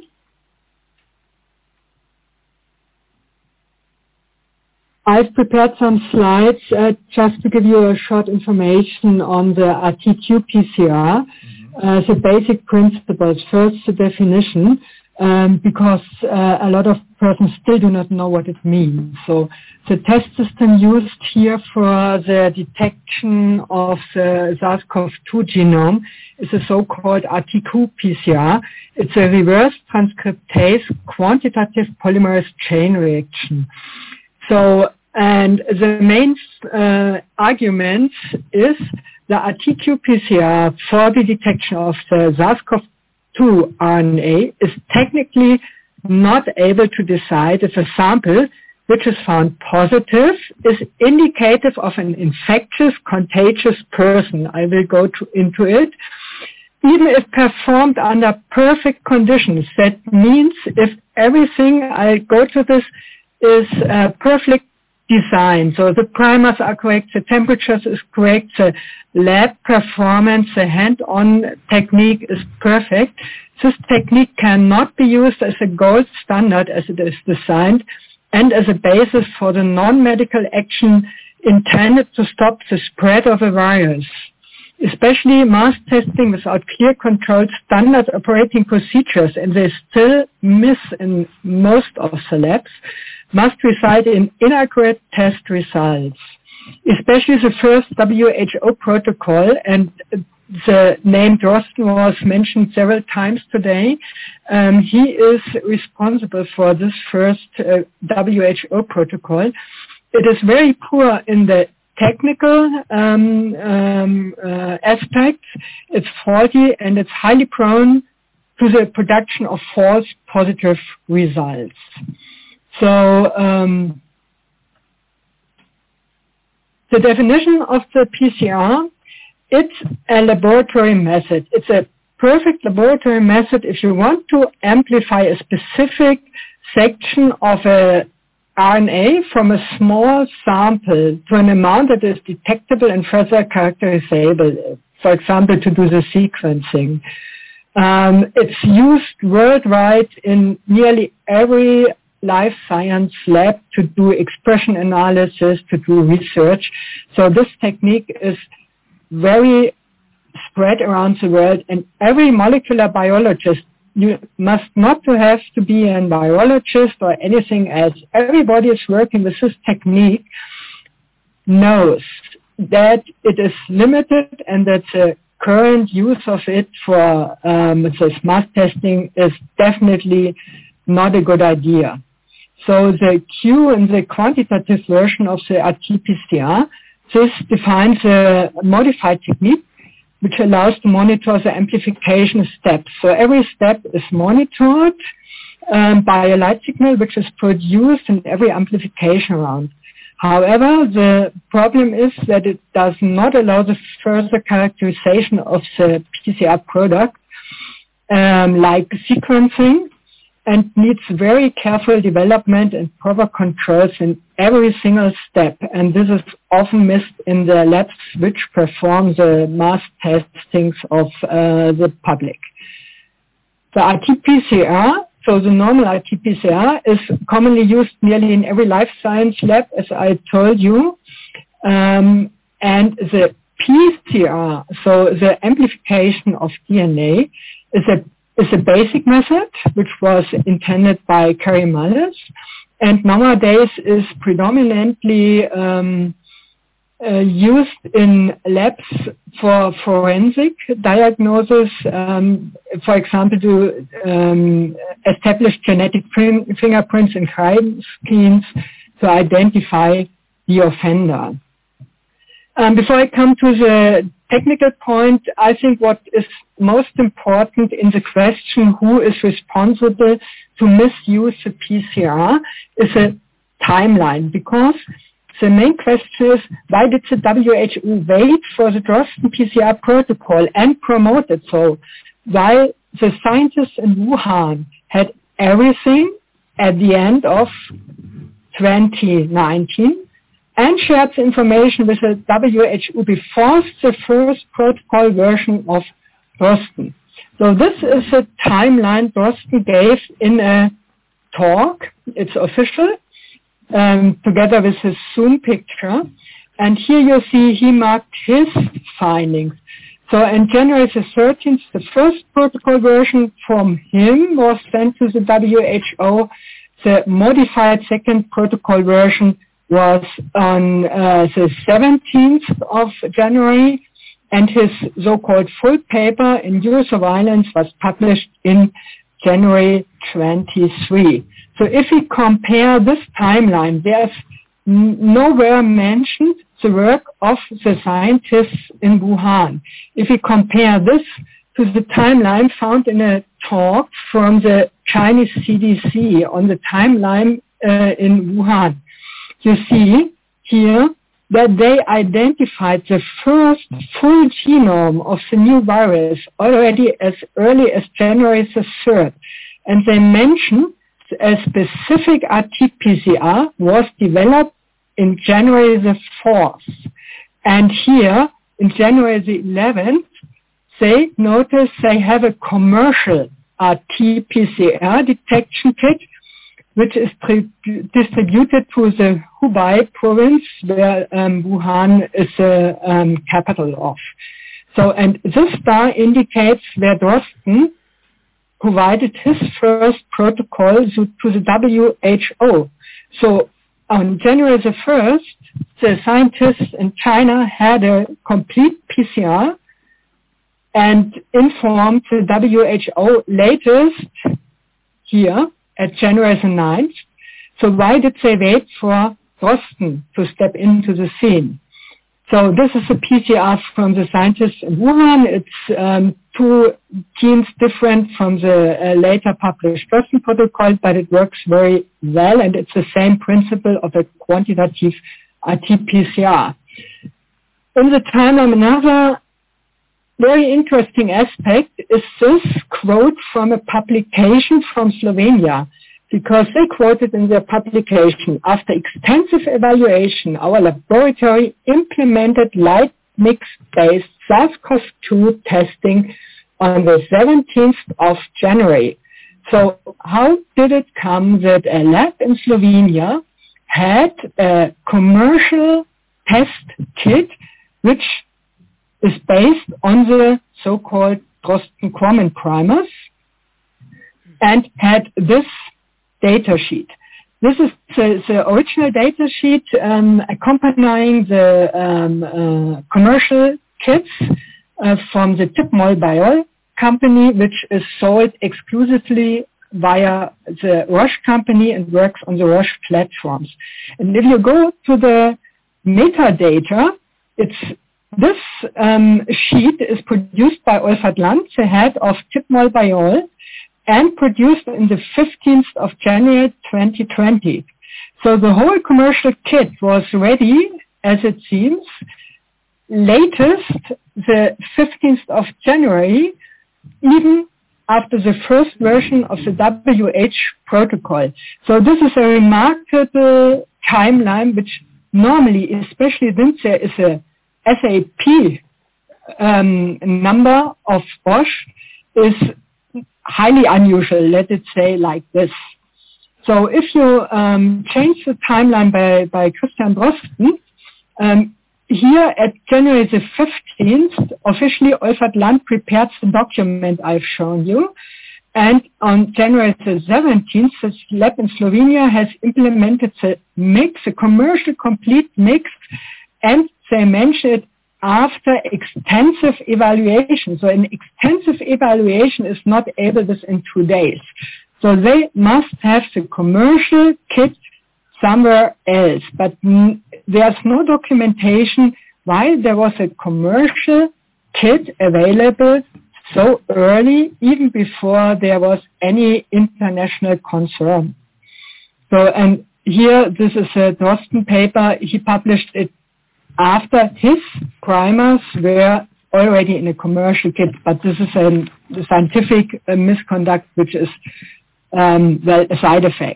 I've prepared some slides just to give you a short information on the RT-qPCR. The basic principles. First, the definition, because a lot of persons still do not know what it means. So the test system used here for the detection of the SARS-CoV-2 genome is a so-called RT-qPCR. It's a reverse transcriptase quantitative polymerase chain reaction. So, and the main argument is the RT-qPCR for the detection of the SARS-CoV-2 RNA is technically not able to decide if a sample which is found positive is indicative of an infectious, contagious person. I will go into it. Even if performed under perfect conditions, that means if everything, I go to this, is perfect design. So the primers are correct, the temperatures is correct, the lab performance, the hand-on technique is perfect. This technique cannot be used as a gold standard as it is designed and as a basis for the non-medical action intended to stop the spread of a virus. especially mass testing without clear controlled standard operating procedures, and they still miss in most of the labs, must result in inaccurate test results. Especially the first WHO protocol, and the name Drosten was mentioned several times today. He is responsible for this first WHO protocol. It is very poor in the technical aspects. It's faulty and it's highly prone to the production of false positive results. So the definition of the PCR, it's a laboratory method. It's a perfect laboratory method if you want to amplify a specific section of a RNA from a small sample to an amount that is detectable and further characterizable, for example, to do the sequencing. It's used worldwide in nearly every life science lab to do expression analysis, to do research. So this technique is very spread around the world, and every molecular biologist, you must not have to be a virologist or anything else. Everybody is working with this technique knows that it is limited and that the current use of it for this mass testing is definitely not a good idea. So the Q in the quantitative version of the RT-PCR, this defines a modified technique which allows to monitor the amplification steps. So every step is monitored by a light signal which is produced in every amplification round. However, the problem is that it does not allow the further characterization of the PCR product like sequencing, and needs very careful development and proper controls in every single step. And this is often missed in the labs which perform the mass testings of the public. The RT-PCR, so the normal RT-PCR, is commonly used nearly in every life science lab, as I told you. And the PCR, so the amplification of DNA, is a basic method which was intended by Kary Mullis, and nowadays is predominantly used in labs for forensic diagnosis, for example, to establish genetic fingerprints in crime scenes to identify the offender. Before I come to the technical point, I think what is most important in the question who is responsible to misuse the PCR is a timeline, because the main question is, why did the WHO wait for the Drosten PCR protocol and promote it so? While the scientists in Wuhan had everything at the end of 2019, and shared the information with the WHO before the first protocol version of Drosten. So this is a timeline Drosten gave in a talk. It's official, together with his Zoom picture. And here you see he marked his findings. So on January the 13th, the first protocol version from him was sent to the WHO. The modified second protocol version was on the 17th of January, and his so-called full paper in Eurosurveillance was published in January 23. So if we compare this timeline, there's nowhere mentioned the work of the scientists in Wuhan. If we compare this to the timeline found in a talk from the Chinese CDC on the timeline in Wuhan, you see here that they identified the first full genome of the new virus already as early as January the 3rd. And they mention a specific RT-PCR was developed in January the 4th. And here, in January the 11th, they notice they have a commercial RT-PCR detection kit which is distributed to the Hubei province, where Wuhan is the capital of. So, and this star indicates where Drosten provided his first protocol to the WHO. So on January the 1st, the scientists in China had a complete PCR and informed the WHO latest here at January the 9th. So why did they wait for Drosten to step into the scene? So this is a PCR from the scientists in Wuhan. It's 2 genes different from the later published Drosten protocol, but it works very well, and it's the same principle of a quantitative RT-PCR. In the timeline, another very interesting aspect is this quote from a publication from Slovenia, because they quoted in their publication, after extensive evaluation, our laboratory implemented light mix-based SARS-CoV-2 testing on the 17th of January. So how did it come that a lab in Slovenia had a commercial test kit which is based on the so-called Drosten-Crommen primers and had this data sheet? This is the original data sheet accompanying the commercial kits from the Tipmol Biol company, which is sold exclusively via the Roche company and works on the Roche platforms. And if you go to the metadata, this sheet is produced by Olfert Land, the head of Tipmol Biol, and produced in the 15th of January 2020. So the whole commercial kit was ready, as it seems, latest the 15th of January, even after the first version of the WH protocol. So this is a remarkable timeline, which normally, especially since there is a SAP number of Roche, is highly unusual, let it say like this. So if you change the timeline by Christian Drosten, here at January the 15th, officially Olfert Land prepared the document I've shown you. And on January the 17th, the lab in Slovenia has implemented the mix, a commercial complete mix, and they mentioned it after extensive evaluation. So an extensive evaluation is not able within 2 days. So they must have the commercial kit somewhere else. But there's no documentation why there was a commercial kit available so early, even before there was any international concern. So, and here, this is a Drosten paper. He published it after his primers were already in a commercial kit, but this is a scientific misconduct, which is well, a side effect.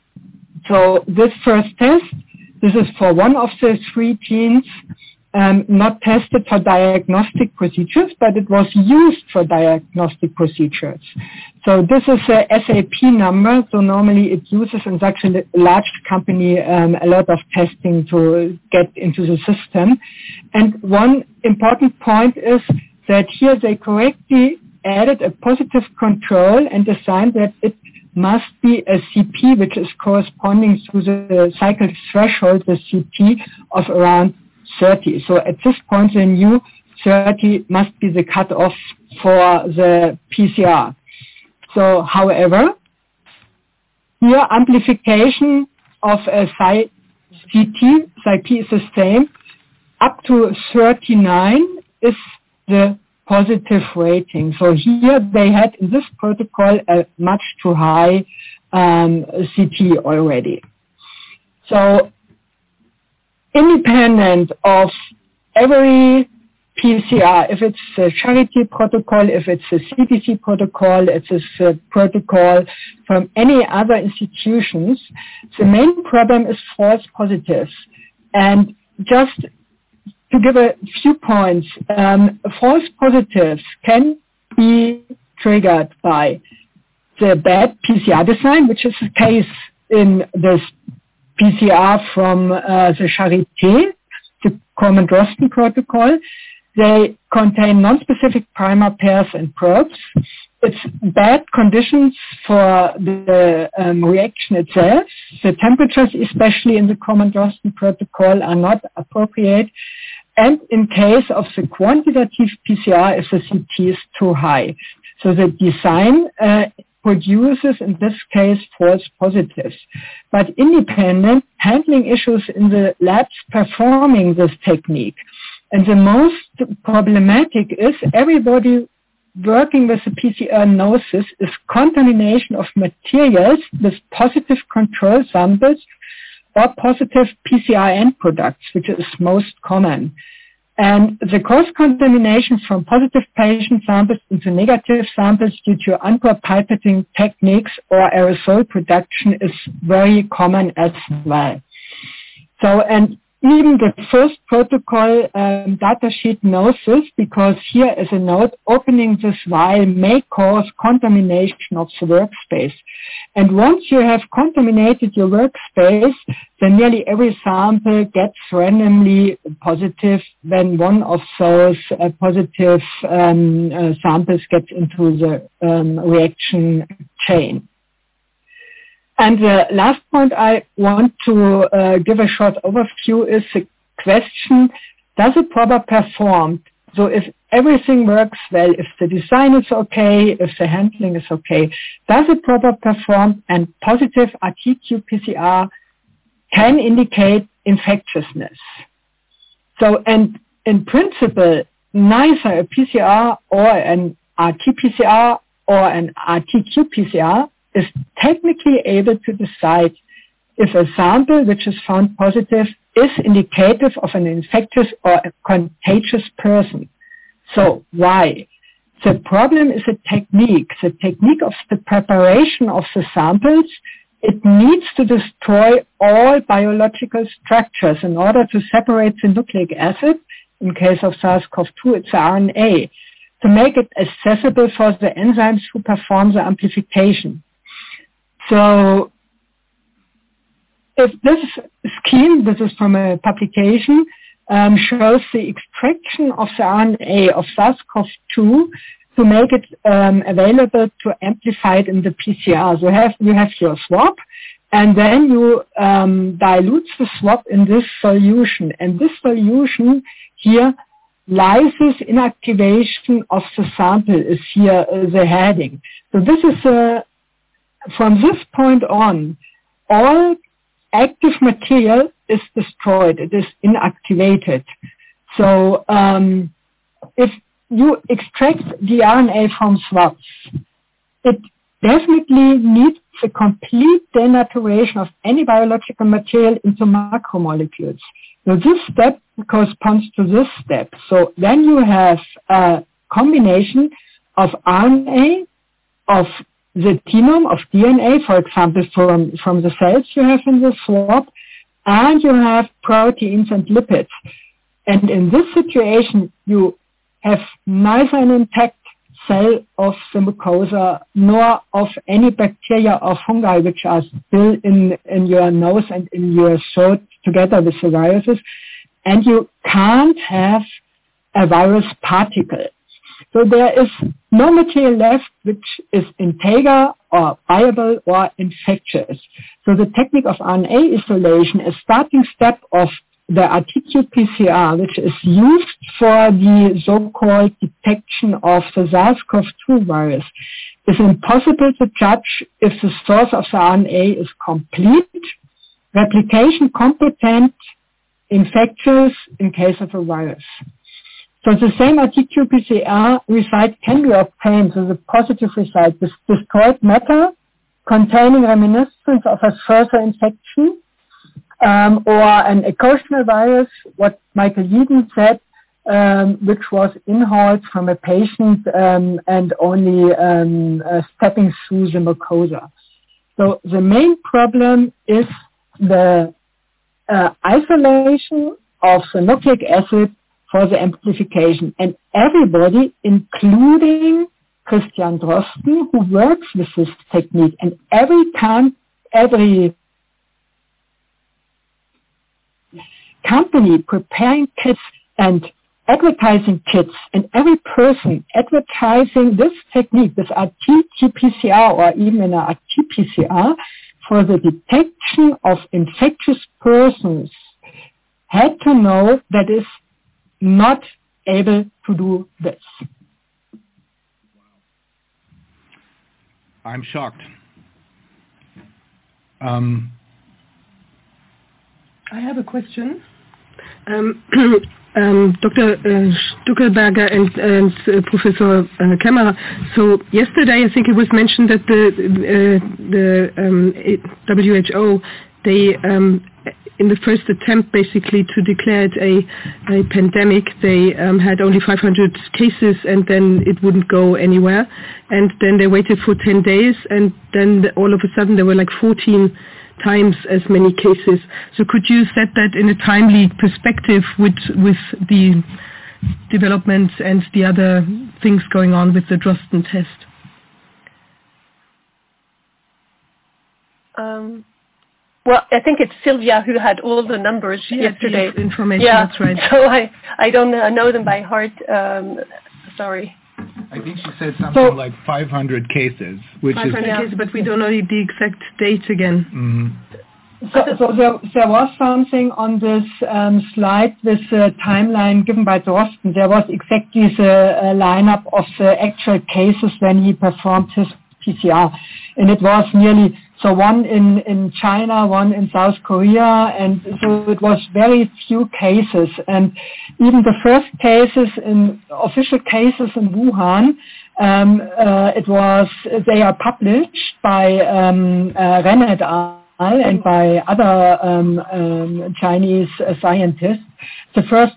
So this first test, this is for one of the 3 genes, not tested for diagnostic procedures, but it was used for diagnostic procedures. So this is a SAP number, so normally it uses in such a large company a lot of testing to get into the system. And one important point is that here they correctly added a positive control and assigned that it must be a CP, which is corresponding to the cycle threshold, the CP of around 30. So at this point, the new 30 must be the cutoff for the PCR. So, however, here amplification of a CT, CP is the same, up to 39 is the positive rating. So here they had in this protocol a much too high CT already. So independent of every PCR, if it's a Charité protocol, if it's a CDC protocol, if it's a protocol from any other institutions, the main problem is false positives. And just to give a few points, false positives can be triggered by the bad PCR design, which is the case in this PCR from the Charité, the Crommen-Drosten protocol. They contain non-specific primer pairs and probes. It's bad conditions for the reaction itself. The temperatures, especially in the Common-Drosten protocol, are not appropriate. And in case of the quantitative PCR, if the CT is too high. So the design produces, in this case, false positives. But independent handling issues in the labs performing this technique. And the most problematic is everybody working with the PCR knows this is contamination of materials with positive control samples or positive PCR end products, which is most common. And the cross-contamination from positive patient samples into negative samples due to unproper pipetting techniques or aerosol production is very common as well. So, and even the first protocol datasheet knows this, because here is a note, opening this vial may cause contamination of the workspace. And once you have contaminated your workspace, then nearly every sample gets randomly positive when one of those positive samples gets into the reaction chain. And the last point I want to give a short overview is the question, does a prober performed? So if everything works well, if the design is okay, if the handling is okay, does a prober performed and positive RT-qPCR can indicate infectiousness? So, and in principle, neither a PCR or an RT-PCR or an RT-qPCR is technically able to decide if a sample which is found positive is indicative of an infectious or a contagious person. So why? The problem is the technique of the preparation of the samples. It needs to destroy all biological structures in order to separate the nucleic acid. In case of SARS-CoV-2, it's the RNA, to make it accessible for the enzymes who perform the amplification. So if this scheme, this is from a publication, shows the extraction of the RNA of SARS-CoV-2 to make it available to amplify it in the PCR. So you have your swab, and then you dilute the swab in this solution. And this solution here, lysis inactivation of the sample, is here the heading. So this is from this point on, all active material is destroyed. It is inactivated. So if you extract the RNA from swabs, it definitely needs a complete denaturation of any biological material into macromolecules. Now this step corresponds to this step. So then you have a combination of RNA, of the genome, of DNA, for example, from the cells you have in the swab, and you have proteins and lipids. And in this situation, you have neither an intact cell of the mucosa nor of any bacteria or fungi which are still in your nose and in your throat together with the viruses, and you can't have a virus particle. So there is no material left which is integer or viable or infectious. So the technique of RNA isolation, a starting step of the RT-qPCR, which is used for the so-called detection of the SARS-CoV-2 virus, is impossible to judge if the source of the RNA is complete, replication competent, infectious in case of a virus. So the same RT-qPCR result can be obtained with a positive result with destroyed matter containing reminiscence of a further infection, or an occasional virus, what Michael Yeadon said, which was inhaled from a patient and only stepping through the mucosa. So the main problem is the isolation of the nucleic acid for the amplification. And everybody, including Christian Drosten, who works with this technique, and every company preparing kits and advertising kits, and every person advertising this technique, this RT-qPCR or even an RT-PCR for the detection of infectious persons had to know that is not able to do this. I'm shocked. I have a question. Dr. Stuckelberger and Professor Kämmerer. So yesterday, I think it was mentioned that the WHO, they in the first attempt basically to declare it a pandemic, they had only 500 cases and then it wouldn't go anywhere. And then they waited for 10 days and then all of a sudden there were like 14 times as many cases. So could you set that in a timely perspective with the developments and the other things going on with the Drosten test? Well, I think it's Sylvia who had all the numbers yesterday. Information, that's right. So I don't know them by heart. Sorry. I think she said something like 500 cases, which 500 cases, but we don't know the exact date again. Mm-hmm. So there was something on this slide, this timeline given by Drosten. There was exactly the lineup of the actual cases when he performed his PCR. And it was nearly, so one in China, one in South Korea, and so it was very few cases. And even the first cases, official cases in Wuhan, they are published by Ren et al. And by other Chinese scientists. The first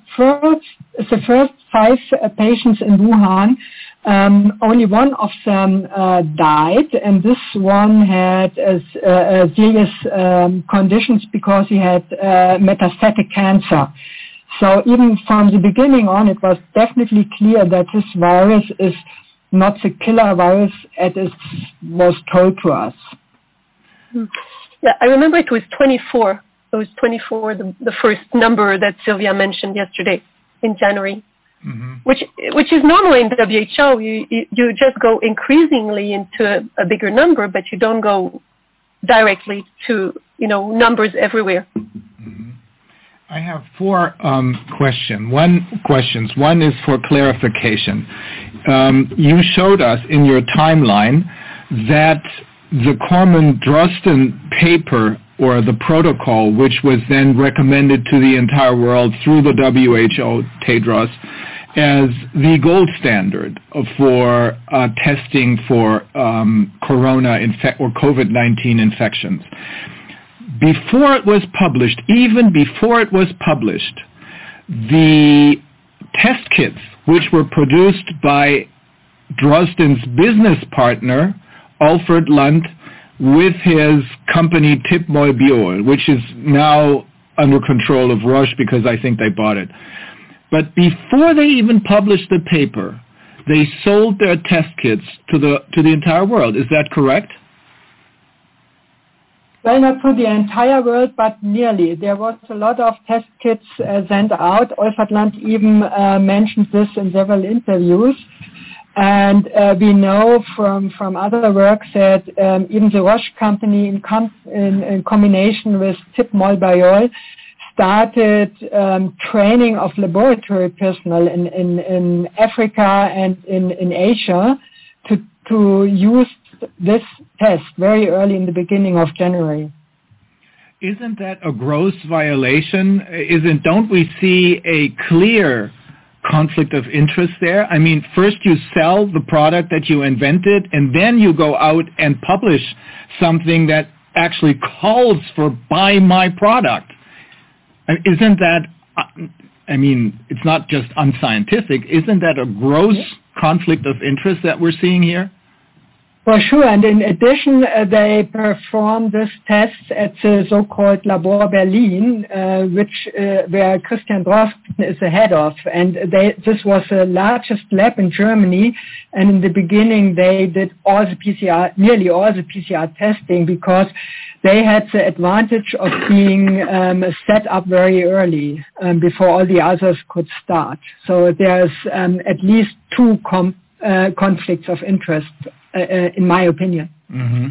5 patients in Wuhan, only one of them died, and this one had serious conditions because he had metastatic cancer. So even from the beginning on, it was definitely clear that this virus is not the killer virus as it was told to us. Yeah, I remember it was 24. It was 24, the first number that Sylvia mentioned yesterday in January, which is normal in the WHO. You just go increasingly into a bigger number, but you don't go directly to numbers everywhere. Mm-hmm. I have 4 questions. One is for clarification. You showed us in your timeline that the Corman-Drosten paper or the protocol, which was then recommended to the entire world through the WHO, Tedros, as the gold standard for testing for corona or COVID-19 infections. Before it was published, even before it was published, the test kits, which were produced by Drosten's business partner, Alfred Lund, with his company Tipmol-Biol, which is now under control of Roche because I think they bought it. But before they even published the paper, they sold their test kits to the entire world. Is that correct? Well, not to the entire world, but nearly. There was a lot of test kits sent out. Alfred Lund even mentioned this in several interviews. And we know from other works that even the Roche company in combination with Tipmol-Biol started training of laboratory personnel in Africa and in Asia to use this test very early in the beginning of January. Isn't that a gross violation? Don't we see a clear conflict of interest there? I mean, first you sell the product that you invented, and then you go out and publish something that actually calls for buy my product. Isn't that, it's not just unscientific, isn't that a gross conflict of interest that we're seeing here? For sure, and in addition, they perform this test at the so-called Labor Berlin, where Christian Drosten is the head of. And this was the largest lab in Germany. And in the beginning, they did nearly all the PCR testing, because they had the advantage of being set up very early before all the others could start. So there's at least two conflicts of interest, in my opinion. Mm-hmm.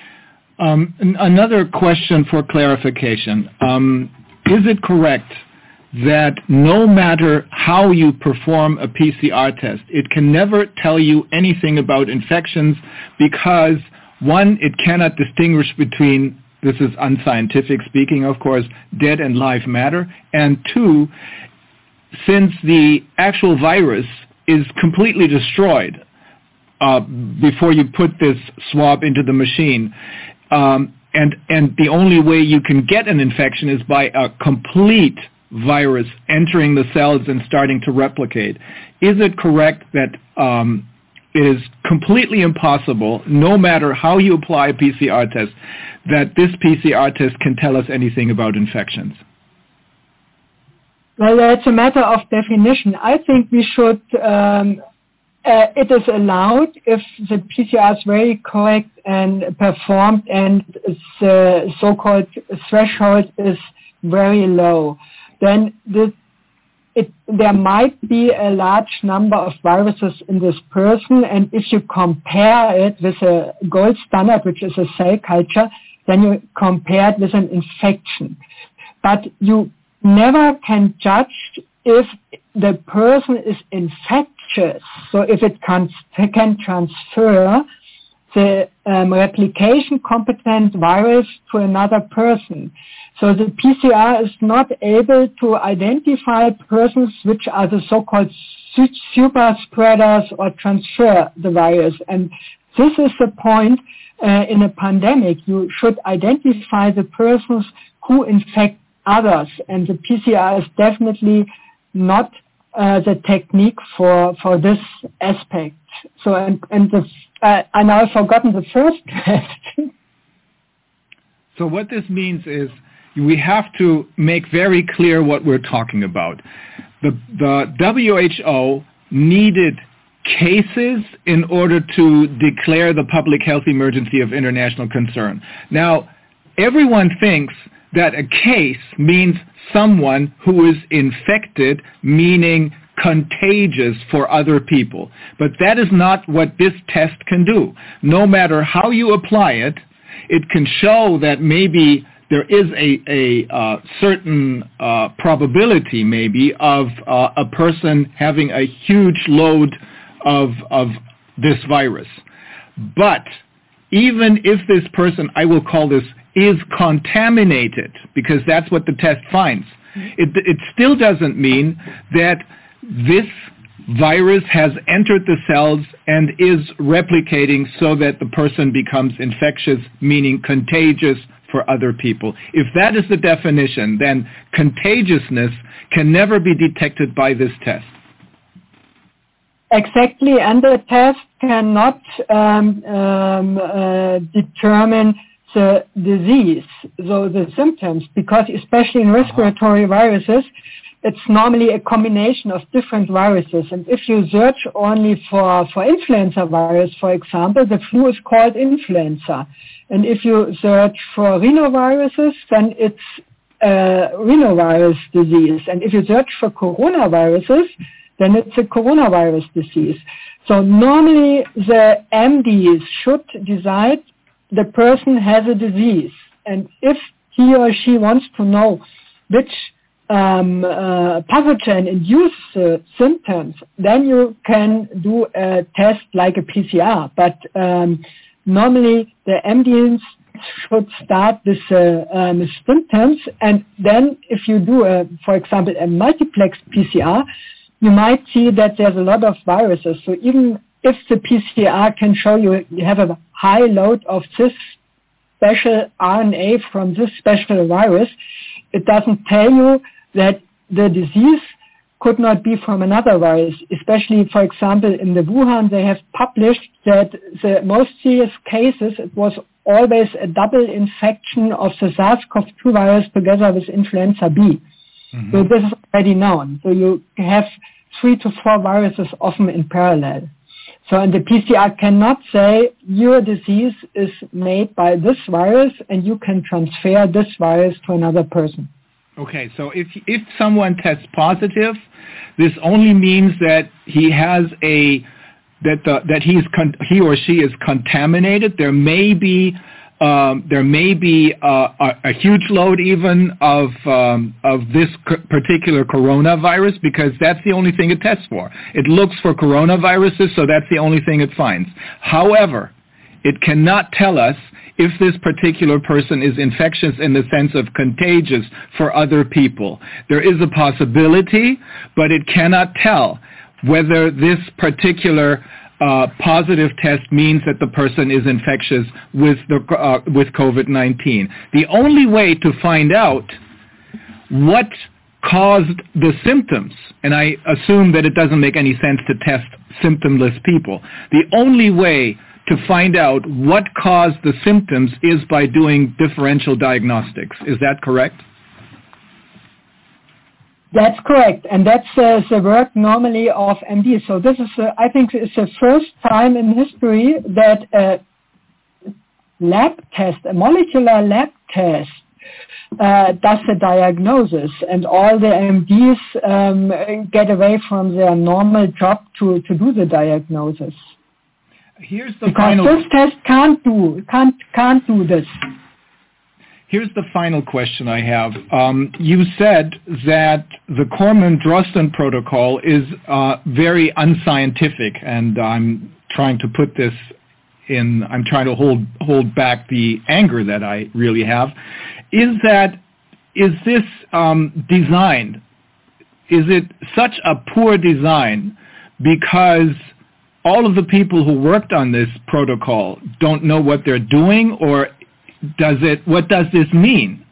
Another question for clarification. Is it correct that no matter how you perform a PCR test, it can never tell you anything about infections because, one, it cannot distinguish between, this is unscientific speaking, of course, dead and live matter, and two, since the actual virus is completely destroyed before you put this swab into the machine, and the only way you can get an infection is by a complete virus entering the cells and starting to replicate. Is it correct that it is completely impossible, no matter how you apply a PCR test, that this PCR test can tell us anything about infections? Well, that's a matter of definition. I think we should, it is allowed if the PCR is very correct and performed and the so-called threshold is very low. Then there might be a large number of viruses in this person, and if you compare it with a gold standard, which is a cell culture, then you compare it with an infection. But you never can judge if the person is infectious, so if it can transfer the replication competent virus to another person. So the PCR is not able to identify persons which are the so-called super spreaders or transfer the virus. And this is the point in a pandemic. You should identify the persons who infect others, and the PCR is definitely not the technique for this aspect. So, I now have forgotten the first question. So what this means is we have to make very clear what we're talking about. The WHO needed cases in order to declare the public health emergency of international concern. Now, everyone thinks that a case means someone who is infected, meaning contagious for other people. But that is not what this test can do. No matter how you apply it, it can show that maybe there is a certain probability maybe of a person having a huge load of this virus. But even if this person, I will call this, is contaminated, because that's what the test finds, it still doesn't mean that this virus has entered the cells and is replicating so that the person becomes infectious, meaning contagious for other people. If that is the definition, then contagiousness can never be detected by this test. Exactly, and the test cannot determine the disease, so the symptoms, because especially in respiratory viruses, it's normally a combination of different viruses. And if you search only for influenza virus, for example, the flu is called influenza. And if you search for rhinoviruses, then it's rhinovirus disease. And if you search for coronaviruses, then it's a coronavirus disease. So normally the MDs should decide the person has a disease. And if he or she wants to know which pathogen induces symptoms, then you can do a test like a PCR. But normally the MDs should start with symptoms, and then if you do, for example, a multiplex PCR, you might see that there's a lot of viruses. So even if the PCR can show you have a high load of this special RNA from this special virus, it doesn't tell you that the disease could not be from another virus. Especially, for example, in the Wuhan, they have published that the most serious cases, it was always a double infection of the SARS-CoV-2 virus together with influenza B. Mm-hmm. So this is already known. So you have 3 to 4 viruses often in parallel. So and the PCR cannot say your disease is made by this virus and you can transfer this virus to another person. Okay, so if someone tests positive, this only means that he has that he or she is contaminated. There may be a huge load even of this particular coronavirus, because that's the only thing it tests for. It looks for coronaviruses, so that's the only thing it finds. However, it cannot tell us if this particular person is infectious in the sense of contagious for other people. There is a possibility, but it cannot tell whether this particular positive test means that the person is infectious with COVID-19. The only way to find out what caused the symptoms, and I assume that it doesn't make any sense to test symptomless people, the only way to find out what caused the symptoms is by doing differential diagnostics. Is that correct? That's correct, and that's the work normally of MD. So this is, I think, it's the first time in history that a lab test, a molecular lab test, does the diagnosis, and all the MDs get away from their normal job to do the diagnosis. Here's the because this test can't do this. Here's the final question I have. You said that the Corman-Drosten protocol is very unscientific, and I'm trying to put this in, I'm trying to hold back the anger that I really have. Is this designed, is it such a poor design because all of the people who worked on this protocol don't know what they're doing, or what does this mean?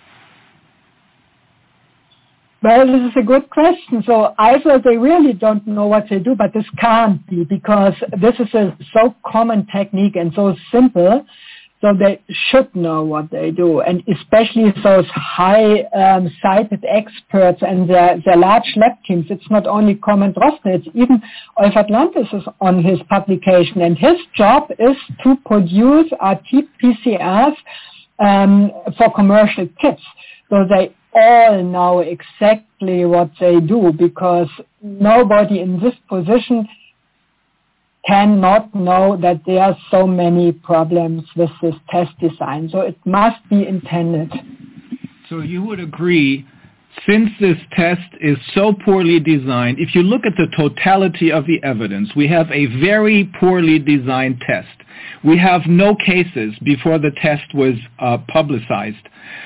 Well, this is a good question. So either they really don't know what they do, but this can't be, because this is a so common technique and so simple, so they should know what they do. And especially those high-cited experts and their large lab teams. It's not only Corman-Drosten, it's even Ulf Atlantis is on his publication. And his job is to produce RT-PCRs for commercial kits. So they all know exactly what they do, because nobody in this position cannot know that there are so many problems with this test design. So it must be intended. So you would agree, since this test is so poorly designed, if you look at the totality of the evidence, we have a very poorly designed test. We have no cases before the test was publicized.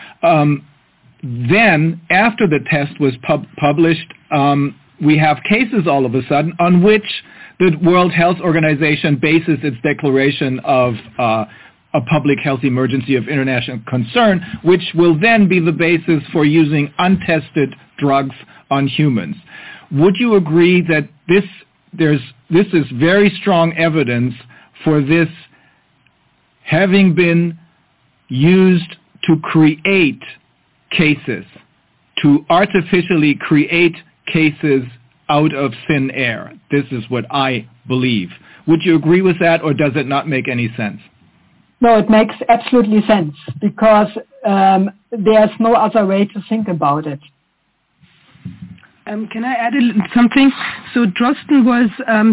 Then, after the test was published, we have cases all of a sudden on which the World Health Organization bases its declaration of a public health emergency of international concern, which will then be the basis for using untested drugs on humans. Would you agree that this is very strong evidence for this having been used to create cases, to artificially create cases out of thin air? This is what I believe. Would you agree with that, or does it not make any sense? No, it makes absolutely sense, because there's no other way to think about it. Can I add something? So Drosten was,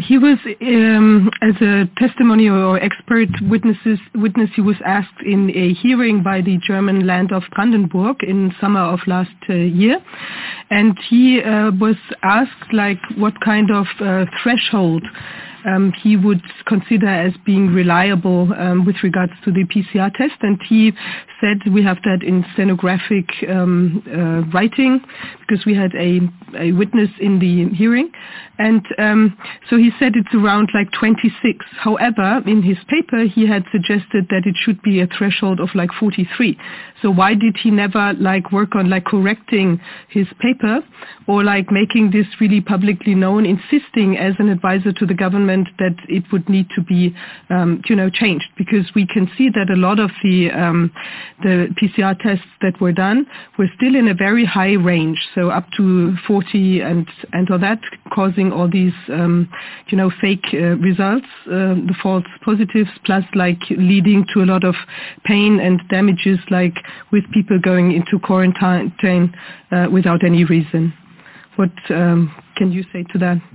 as a testimony or expert witness, he was asked in a hearing by the German land of Brandenburg in summer of last year. And he was asked, like, what kind of threshold he would consider as being reliable with regards to the PCR test. And he said we have that in stenographic writing because we had a witness in the hearing. And so he said it's around like 26. However, in his paper, he had suggested that it should be a threshold of like 43. So why did he never like work on like correcting his paper or like making this really publicly known, insisting as an advisor to the government that it would need to be, changed? Because we can see that a lot of the PCR tests that were done were still in a very high range, so up to 40 and all that, causing all these, fake results, the false positives, plus like leading to a lot of pain and damages, like with people going into quarantine without any reason. What can you say to that?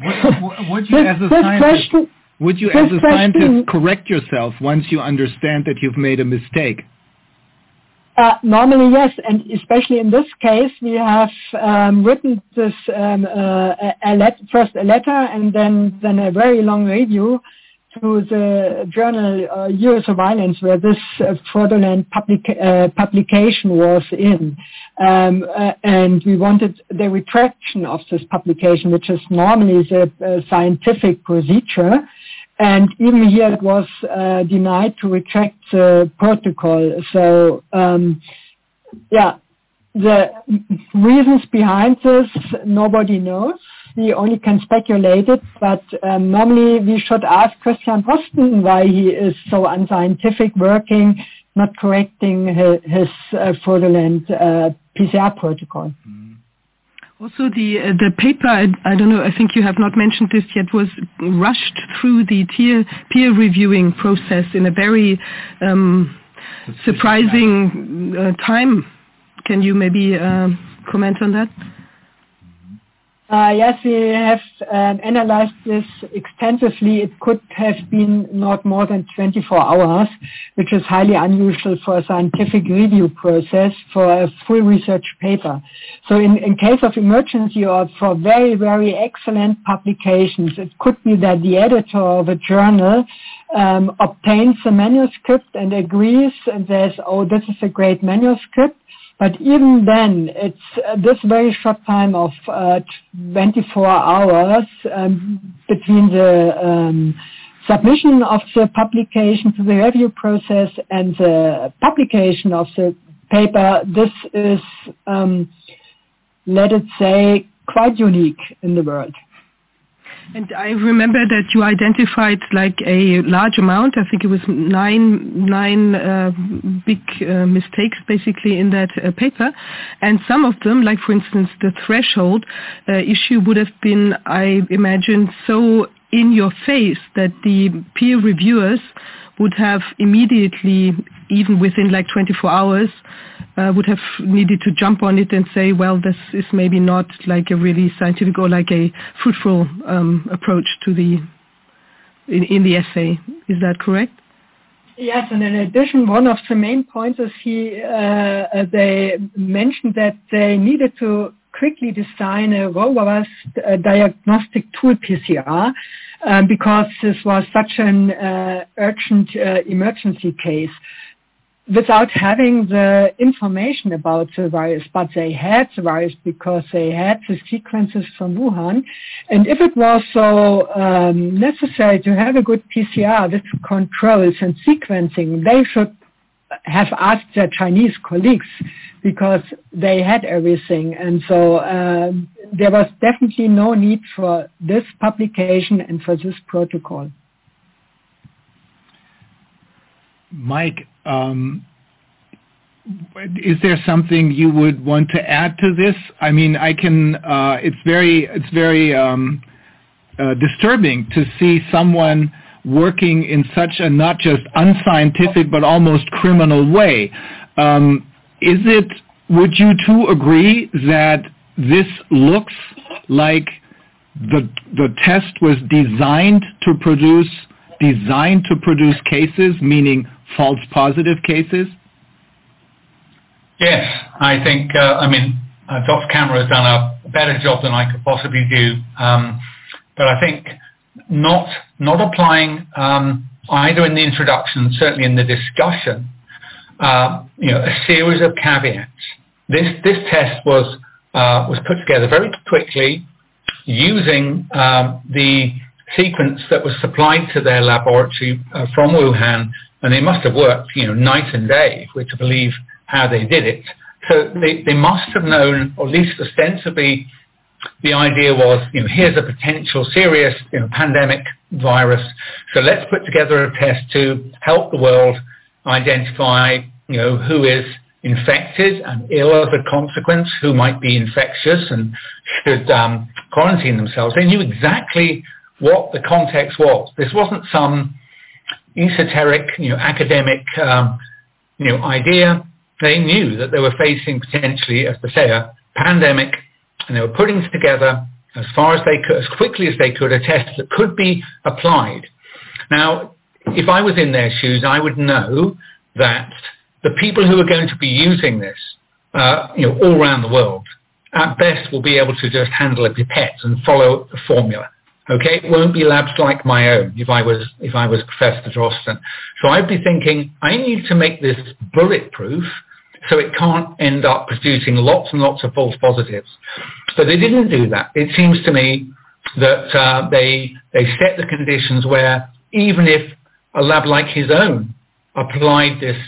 Would you as a scientist correct yourself once you understand that you've made a mistake? Normally, yes, and especially in this case, we have written this first a letter and then a very long review to the journal Eurosurveillance, where this fraudulent publication was in. And we wanted the retraction of this publication, which is normally the scientific procedure. And even here it was denied to retract the protocol. So, the reasons behind this, nobody knows. We only can speculate it, but normally we should ask Christian Drosten why he is so unscientific, working, not correcting his fraudulent PCR protocol. Also, the paper, I don't know, I think you have not mentioned this yet, was rushed through the peer reviewing process in a very surprising time. Can you maybe comment on that? Yes, we have analyzed this extensively. It could have been not more than 24 hours, which is highly unusual for a scientific review process for a full research paper. So in case of emergency or for very, very excellent publications, it could be that the editor of a journal obtains a manuscript and agrees and says, oh, this is a great manuscript. But even then, it's this very short time of 24 hours between the submission of the publication to the review process and the publication of the paper. This is, let it say, quite unique in the world. And I remember that you identified like a large amount. I think it was nine big mistakes basically in that paper. And some of them, like for instance, the threshold issue would have been, I imagine, so in your face that the peer reviewers would have immediately, even within like 24 hours, would have needed to jump on it and say, well, this is maybe not like a really scientific or like a fruitful approach to in the essay. Is that correct? Yes, and in addition, one of the main points is they mentioned that they needed to quickly design a robust diagnostic tool PCR because this was such an urgent emergency case, without having the information about the virus. But they had the virus because they had the sequences from Wuhan. And if it was so necessary to have a good PCR with controls and sequencing, they should have asked their Chinese colleagues because they had everything. And so there was definitely no need for this publication and for this protocol. Mike, is there something you would want to add to this? I mean, I can. It's very disturbing to see someone working in such a not just unscientific but almost criminal way. Would you two agree that this looks like the test was designed to produce cases, meaning false positive cases? Yes, I think, Dr. Kammerer has done a better job than I could possibly do. But I think not applying either in the introduction, certainly in the discussion, a series of caveats. This test was put together very quickly using the sequence that was supplied to their laboratory from Wuhan, and they must have worked, night and day if we're to believe how they did it. So they must have known, or at least ostensibly, the idea was, here's a potential serious, pandemic virus. So let's put together a test to help the world identify, who is infected and ill as a consequence, who might be infectious and should quarantine themselves. They knew exactly what the context was. This wasn't some esoteric, academic, idea. They knew that they were facing potentially, as they say, a pandemic, and they were putting together, as far as they could, as quickly as they could, a test that could be applied. Now, if I was in their shoes, I would know that the people who are going to be using this, all around the world, at best will be able to just handle a pipette and follow the formula. Okay, it won't be labs like my own if I was Professor Drosten. So I'd be thinking, I need to make this bulletproof so it can't end up producing lots and lots of false positives. But they didn't do that. It seems to me that they set the conditions where even if a lab like his own applied this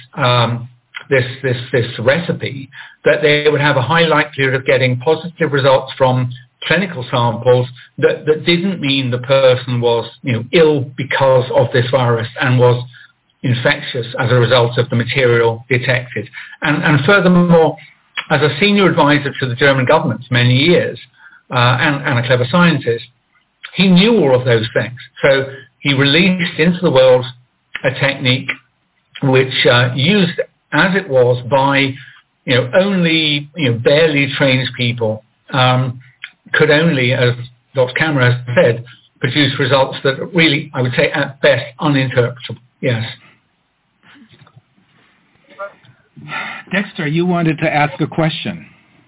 recipe, that they would have a high likelihood of getting positive results from clinical samples that didn't mean the person was ill because of this virus and was infectious as a result of the material detected. And furthermore, as a senior advisor to the German government for many years and a clever scientist, he knew all of those things. So he released into the world a technique which used as it was by only barely trained people, could only, as Dr. Kammerer has said, produce results that are really, I would say, at best, uninterpretable. Yes. Dexter, you wanted to ask a question.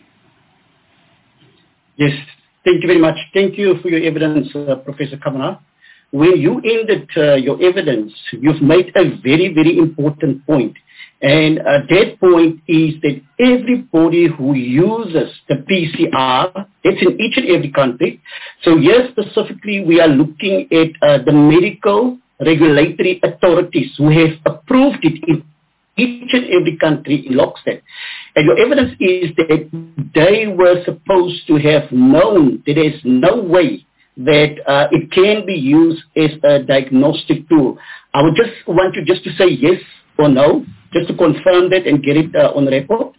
Yes, thank you very much. Thank you for your evidence, Professor Kammerer. When you ended your evidence, you've made a very, very important point. And that point is that everybody who uses the PCR, it's in each and every country. So here specifically, we are looking at the medical regulatory authorities who have approved it in each and every country in lockstep. And your evidence is that they were supposed to have known that there's no way that it can be used as a diagnostic tool. I would just want you just to say yes or no, just to confirm that and get it on record.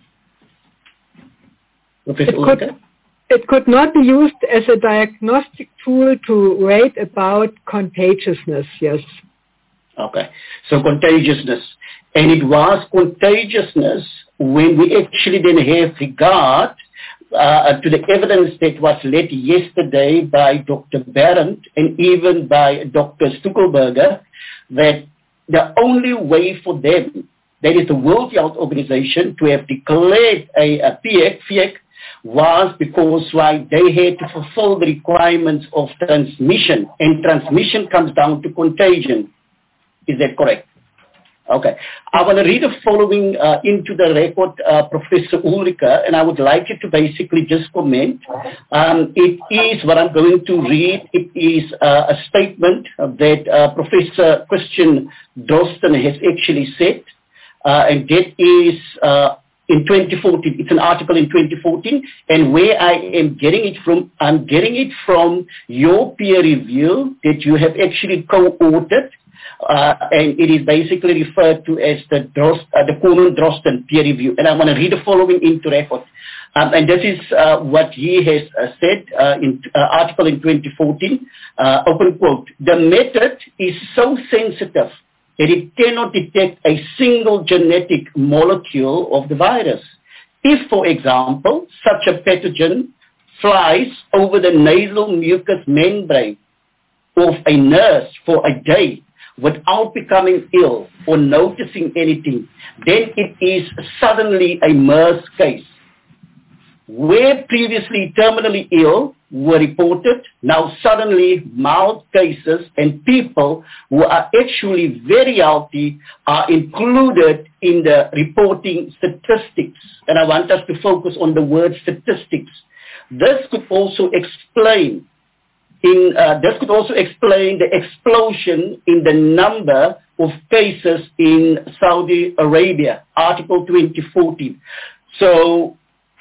Professor it could not be used as a diagnostic tool to rate about contagiousness, yes. Okay, so contagiousness. And it was contagiousness when we actually then have regard to the evidence that was led yesterday by Dr. Berendt and even by Dr. Stuckelberger, that the only way for them, that is the World Health Organization, to have declared a FIEC was because they had to fulfill the requirements of transmission, and transmission comes down to contagion. Is that correct? Okay. I want to read the following into the record, Professor Ulrika, and I would like you to basically just comment. It is what I'm going to read. It is a statement that Professor Christian Drosten has actually said, and that is in 2014. It's an article in 2014, and where I am getting it from, I'm getting it from your peer review that you have actually co-authored. And it is basically referred to as the Kuhlmann-Drosten peer review. And I want to read the following into record. And this is what he has said in article in 2014, open quote, "The method is so sensitive that it cannot detect a single genetic molecule of the virus. If, for example, such a pathogen flies over the nasal mucous membrane of a nurse for a day, without becoming ill or noticing anything, then it is suddenly a MERS case. Where previously terminally ill, were reported. Now suddenly mild cases and people who are actually very healthy are included in the reporting statistics. And I want us to focus on the word statistics. This could also explain the explosion in the number of cases in Saudi Arabia, Article 2014. So,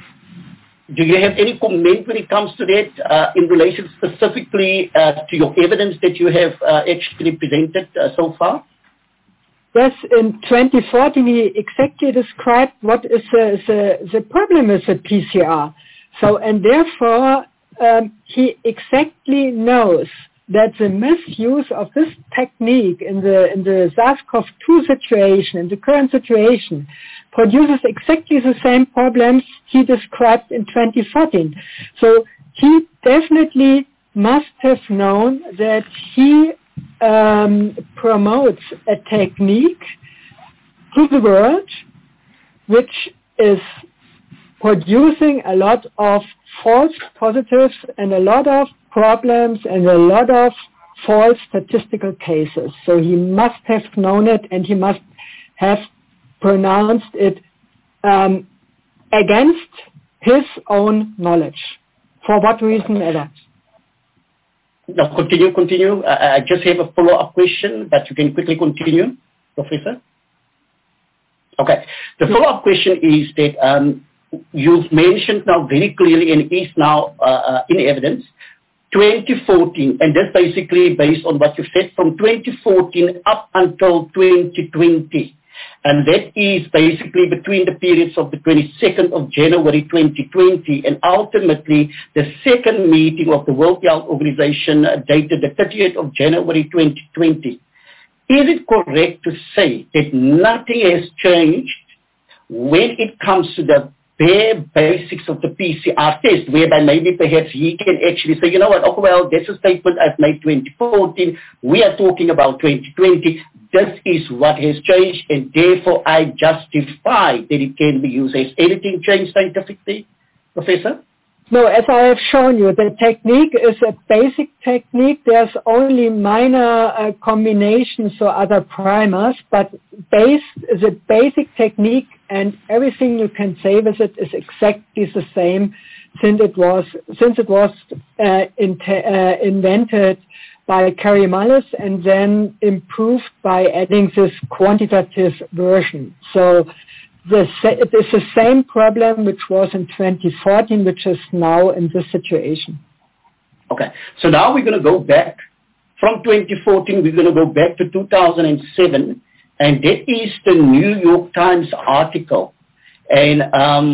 do you have any comment when it comes to that in relation specifically to your evidence that you have actually presented so far? Yes, in 2014 he exactly described what is the problem with the PCR. So, and therefore he exactly knows that the misuse of this technique in the SARS-CoV-2 situation, in the current situation, produces exactly the same problems he described in 2014. So he definitely must have known that he promotes a technique to the world which is producing a lot of false positives and a lot of problems and a lot of false statistical cases. So he must have known it, and he must have pronounced it against his own knowledge. For what reason ever? No, continue. I just have a follow-up question, but you can quickly continue, Professor. Okay. The follow-up question is that you've mentioned now very clearly, and is now in evidence, 2014, and that's basically based on what you said, from 2014 up until 2020. And that is basically between the periods of the 22nd of January 2020 and ultimately the second meeting of the World Health Organization dated the 30th of January 2020. Is it correct to say that nothing has changed when it comes to the bare basics of the PCR test, whereby maybe perhaps he can actually say, you know what, okay, well, that's a statement I've made 2014, we are talking about 2020, this is what has changed, and therefore I justify that it can be used. Has anything changed scientifically, Professor? No, as I have shown you, the technique is a basic technique. There's only minor combinations or other primers, but the basic technique and everything you can say with it is exactly the same since it was invented by Kary Mullis and then improved by adding this quantitative version. So it is the same problem which was in 2014, which is now in this situation. Okay, so now we're going to go back from 2014. We're going to go back to 2007, and that is the New York Times article. And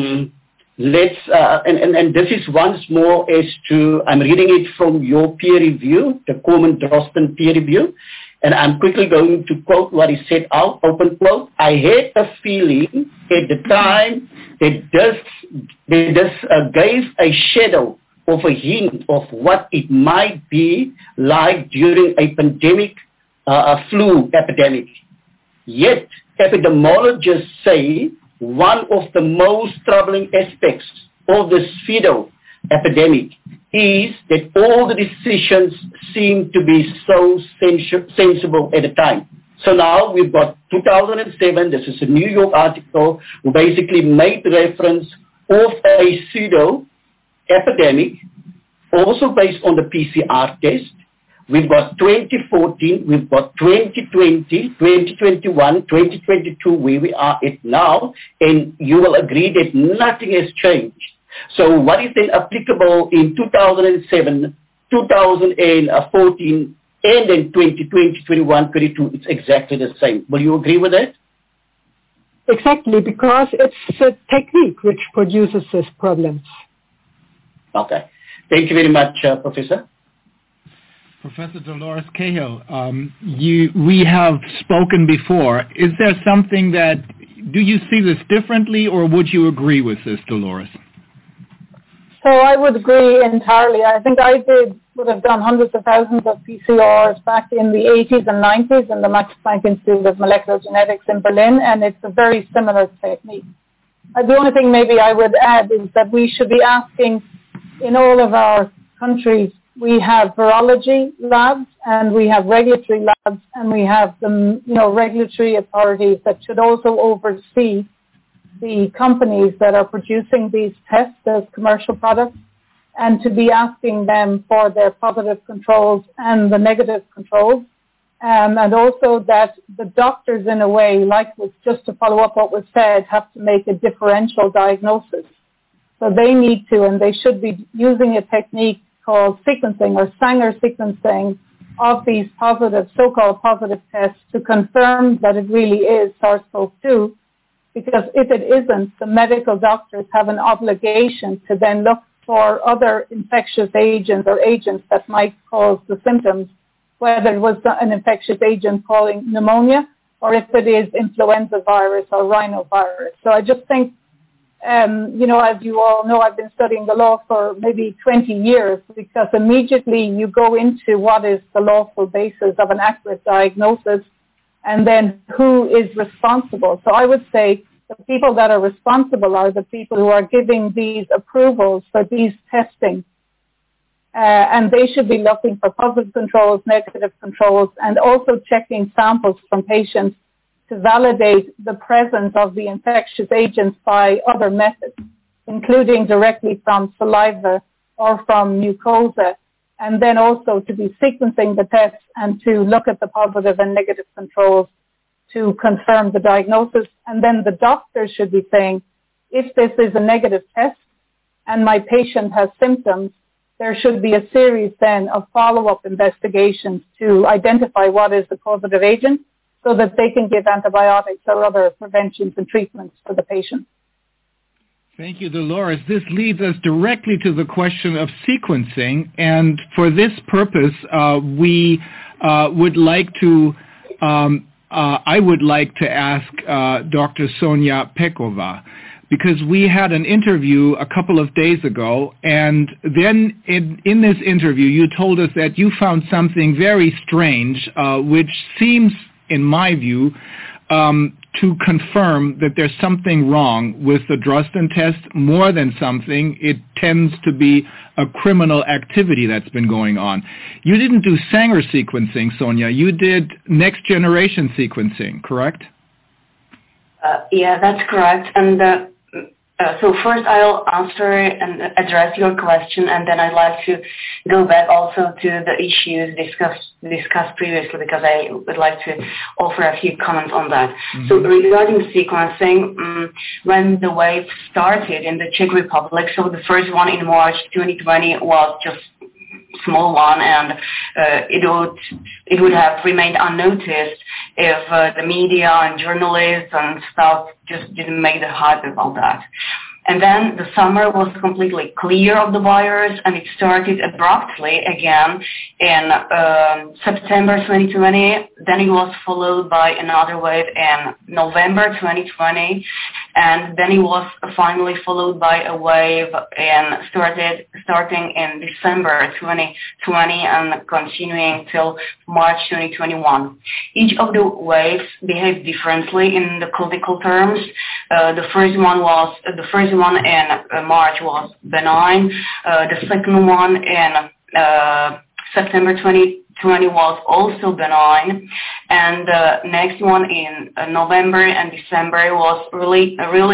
and this is once more as to, I'm reading it from your peer review, the Corman-Drosten peer review. And I'm quickly going to quote what he said out, open quote, I had a feeling at the time that this gave a shadow of a hint of what it might be like during a pandemic, a flu epidemic. Yet, epidemiologists say one of the most troubling aspects of the Fido epidemic is that all the decisions seem to be so sensible at the time. So now we've got 2007, this is a New York article, who basically made reference of a pseudo epidemic, also based on the PCR test. We've got 2014, we've got 2020, 2021, 2022, where we are at now, and you will agree that nothing has changed. So what is then applicable in 2007, 2014, and then 2020, 21, 22, it's exactly the same. Will you agree with that? Exactly, because it's a technique which produces this problem. Okay. Thank you very much, Professor. Professor Dolores Cahill, we have spoken before. Is there something do you see this differently, or would you agree with this, Dolores? So I would agree entirely. I think I would have done hundreds of thousands of PCRs back in the 80s and 90s in the Max Planck Institute of Molecular Genetics in Berlin, and it's a very similar technique. The only thing maybe I would add is that we should be asking in all of our countries, we have virology labs and we have regulatory labs and we have the regulatory authorities that should also oversee the companies that are producing these tests as commercial products, and to be asking them for their positive controls and the negative controls. And also that the doctors, in a way, just to follow up what was said, have to make a differential diagnosis. So they need to, and they should be using a technique called sequencing or Sanger sequencing of these so-called positive tests to confirm that it really is SARS-CoV-2. Because if it isn't, the medical doctors have an obligation to then look for other infectious agents or agents that might cause the symptoms, whether it was an infectious agent causing pneumonia or if it is influenza virus or rhinovirus. So I just think, as you all know, I've been studying the law for maybe 20 years, because immediately you go into what is the lawful basis of an accurate diagnosis and then who is responsible. So I would say the people that are responsible are the people who are giving these approvals for these testing. And they should be looking for positive controls, negative controls, and also checking samples from patients to validate the presence of the infectious agents by other methods, including directly from saliva or from mucosa, and then also to be sequencing the tests and to look at the positive and negative controls to confirm the diagnosis. And then the doctor should be saying, if this is a negative test and my patient has symptoms, there should be a series then of follow-up investigations to identify what is the causative agent so that they can give antibiotics or other preventions and treatments for the patient. Thank you, Dolores. This leads us directly to the question of sequencing, and for this purpose, we would like to. I would like to ask Dr. Sonia Pekova, because we had an interview a couple of days ago, and then in this interview, you told us that you found something very strange, which seems, in my view, to confirm that there's something wrong with the Drosten test. More than something, it tends to be a criminal activity that's been going on. You didn't do Sanger sequencing, Sonia. You did next generation sequencing, correct? Yeah, that's correct. And so first I'll answer and address your question, and then I'd like to go back also to the issues discussed previously, because I would like to offer a few comments on that. Mm-hmm. So regarding sequencing, when the wave started in the Czech Republic, so the first one in March 2020 was just small one, and it would have remained unnoticed if the media and journalists and stuff just didn't make the hype about that. And then the summer was completely clear of the virus, and it started abruptly again in September 2020. Then it was followed by another wave in November 2020, and then it was finally followed by a wave starting in December 2020 and continuing till March 2021. Each of the waves behaved differently in the clinical terms. The first one in March was benign. The second one in September 2020 was also benign, and the next one in November and December was really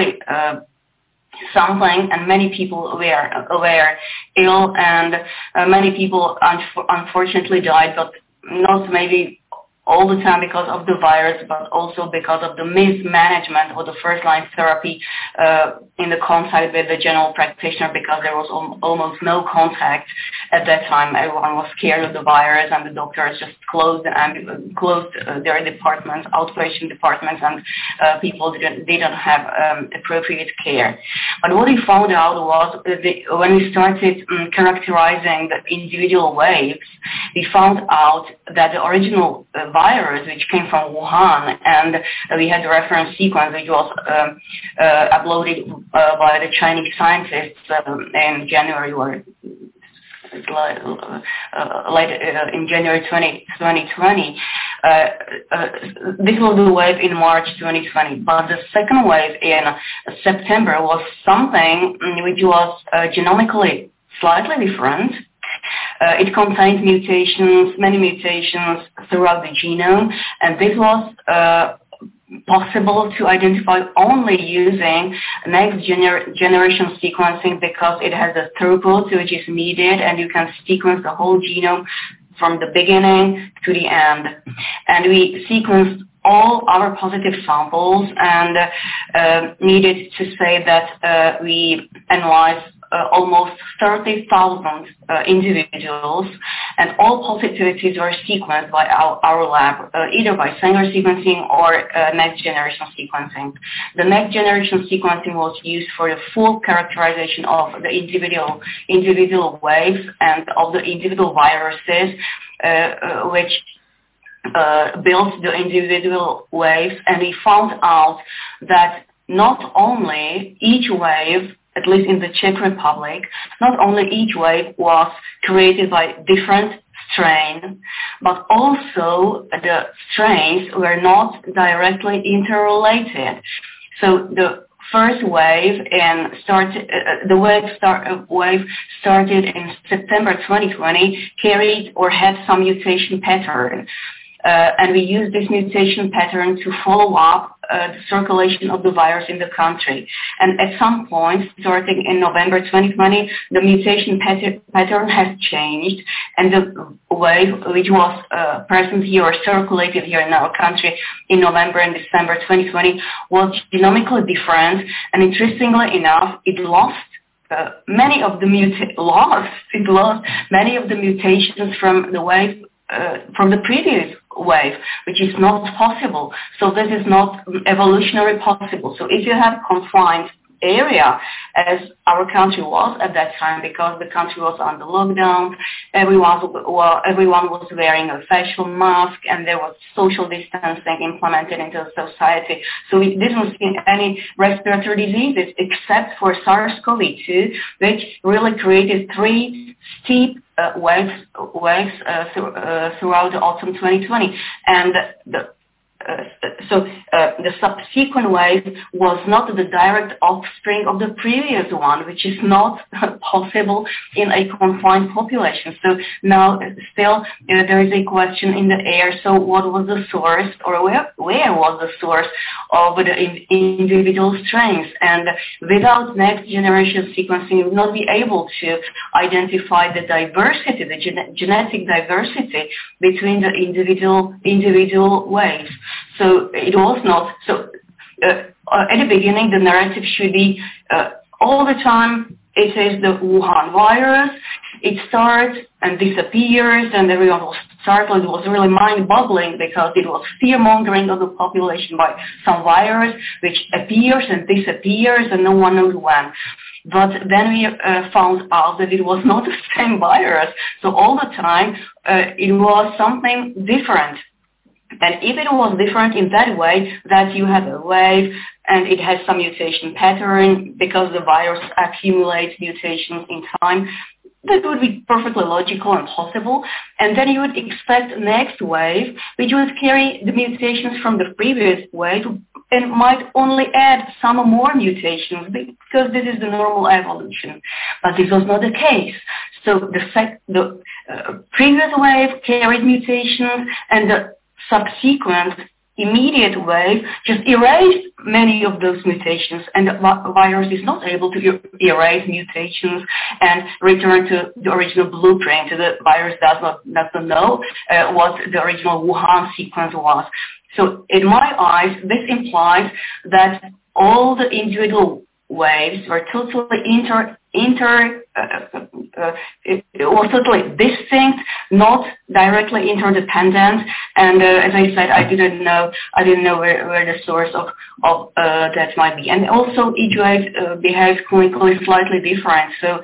something, and many people were ill, and many people unfortunately died, but not maybe all the time because of the virus, but also because of the mismanagement of the first-line therapy in the contact with the general practitioner, because there was almost no contact at that time. Everyone was scared of the virus, and the doctors just closed their departments, outpatient departments, and people didn't have appropriate care. But what we found out was when we started characterizing the individual waves, we found out that the original virus, which came from Wuhan, and we had the reference sequence, which was uploaded by the Chinese scientists in January, or in January 2020. This was the wave in March 2020, but the second wave in September was something which was genomically slightly different, it contained mutations, many mutations throughout the genome, and this was possible to identify only using next generation sequencing because it has the throughput which is needed, and you can sequence the whole genome from the beginning to the end. And we sequenced all our positive samples and needed to say that we analyzed almost 30,000 individuals, and all positivities were sequenced by our lab, either by Sanger sequencing or next generation sequencing. The next generation sequencing was used for the full characterization of the individual waves and of the individual viruses, which built the individual waves, and we found out that not only each wave, at least in the Czech Republic, not only each wave was created by different strains, but also the strains were not directly interrelated. So the first wave wave started in September 2020, carried or had some mutation pattern. And we used this mutation pattern to follow up the circulation of the virus in the country. And at some point, starting in November 2020, the mutation pattern has changed, and the wave which was present here or circulated here in our country in November and December 2020 was genomically different, and interestingly enough, it lost many of the mutations from the wave from the previous wave, which is not possible. So this is not evolutionary possible. So if you have confined area, as our country was at that time, because the country was under lockdown, everyone was wearing a facial mask, and there was social distancing implemented into society. So we didn't see any respiratory diseases except for SARS-CoV-2, which really created three steep waves throughout the autumn 2020, and the subsequent wave was not the direct offspring of the previous one, which is not possible in a confined population. So now still there is a question in the air. So what was the source, or where was the source of the individual strains? And without next generation sequencing, you would not be able to identify the diversity, the genetic diversity between the individual waves. So it was not. So at the beginning, the narrative should be all the time. It is the Wuhan virus. It starts and disappears, and everyone was startled. It was really mind-boggling because it was fear-mongering of the population by some virus which appears and disappears, and no one knows when. But then we found out that it was not the same virus. So all the time, it was something different. And if it was different in that way, that you have a wave and it has some mutation pattern because the virus accumulates mutations in time, that would be perfectly logical and possible. And then you would expect next wave, which would carry the mutations from the previous wave and might only add some more mutations because this is the normal evolution. But this was not the case. So the previous wave carried mutations, and the subsequent immediate wave just erased many of those mutations, and the virus is not able to erase mutations and return to the original blueprint. The virus does not know what the original Wuhan sequence was. So in my eyes, this implies that all the individual waves were totally was totally distinct, not directly interdependent. And as I said, I didn't know where the source of that might be. And also each wave behaves clinically slightly different. So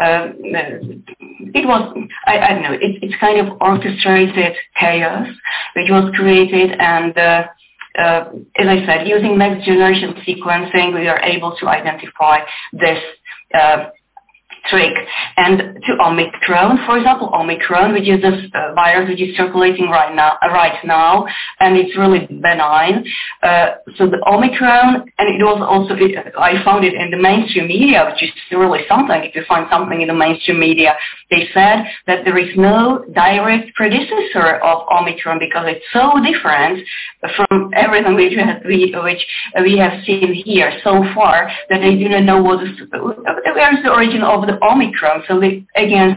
it was, I don't know, it's kind of orchestrated chaos which was created, and as I said, using next generation sequencing, we are able to identify this trick. And to Omicron, for example, Omicron, which is this virus which is circulating right now, and it's really benign. So the Omicron, and it was also, I found it in the mainstream media, which is really something. If you find something in the mainstream media, they said that there is no direct predecessor of Omicron because it's so different from everything which we have seen here so far that they do not know where is the origin of the Omicron. So they again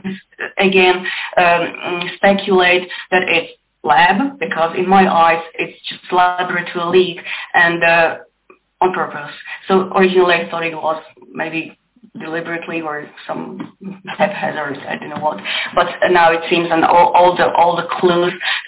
speculate that it's lab, because in my eyes it's just laboratory leak and on purpose. So originally I thought it was maybe deliberately or some haphazard, I don't know what. But now it seems, and all the clues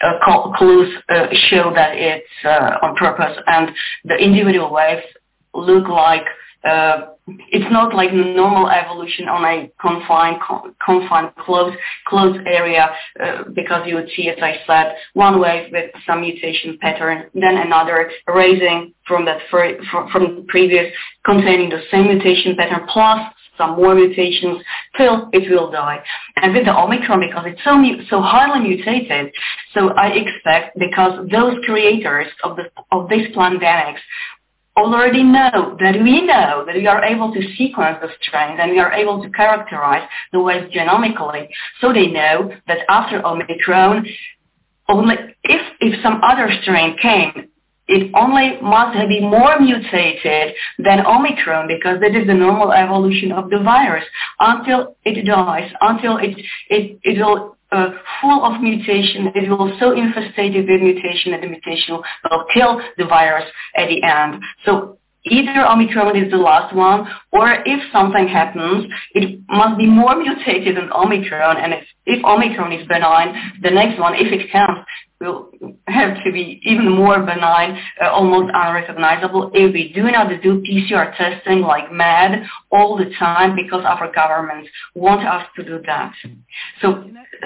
show that it's on purpose, and the individual waves look like it's not like normal evolution on a confined closed area, because you would see, as I said, one wave with some mutation pattern, then another rising from that from previous, containing the same mutation pattern plus some more mutations till it will die. And with the Omicron, because it's so highly mutated, so I expect, because those creators of these pandemics already know that we are able to sequence the strains and we are able to characterize the waves genomically. So they know that after Omicron, only if some other strain came, it only must be more mutated than Omicron, because that is the normal evolution of the virus until it dies, until it will full of mutation. It will so infested with mutation that the mutation will kill the virus at the end. So either Omicron is the last one, or if something happens, it must be more mutated than Omicron. And if Omicron is benign, the next one, if it comes, will have to be even more benign, almost unrecognizable, if we do not do PCR testing like mad all the time, because our governments want us to do that. So,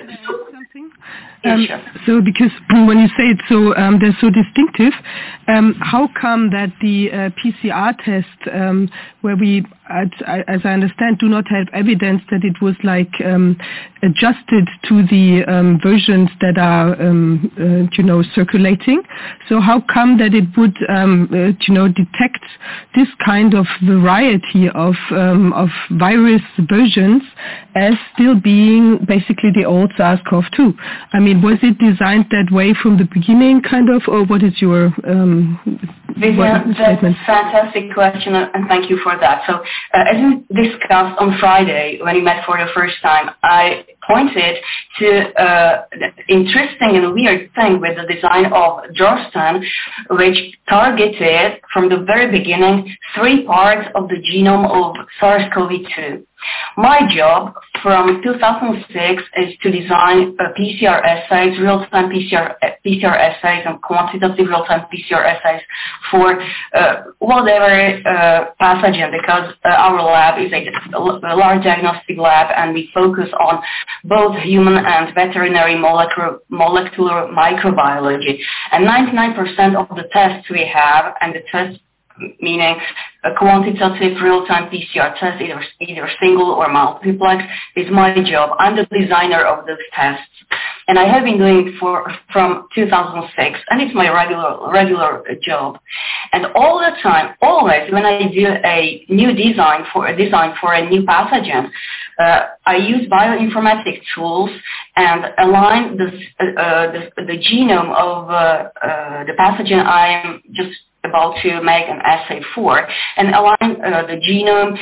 so because when you say it so, they're so distinctive, how come that the PCR test, where we, as I understand, do not have evidence that it was like adjusted to the versions that are, circulating? So how come that it would, detect this kind of variety of virus versions as still being basically the old SARS-CoV-2? I mean, was it designed that way from the beginning, kind of, or what is your Vivian, that's a fantastic question, and thank you for that. So, as we discussed on Friday when we met for the first time, I pointed to the interesting and weird thing with the design of Georgetown, which targeted from the very beginning 3 parts of the genome of SARS-CoV-2. My job from 2006 is to design PCR assays, real-time PCR assays and quantitative real-time PCR assays for whatever pathogen, because our lab is a large diagnostic lab and we focus on both human and veterinary molecular microbiology. And 99% of the tests we have, and the tests meaning a quantitative real-time PCR test, either single or multiplex, is my job. I'm the designer of those tests, and I have been doing it from 2006, and it's my regular job. And all the time, always when I do a new design for a new pathogen, I use bioinformatics tools and align the genome of the pathogen I am just about to make an assay for, and align the genome,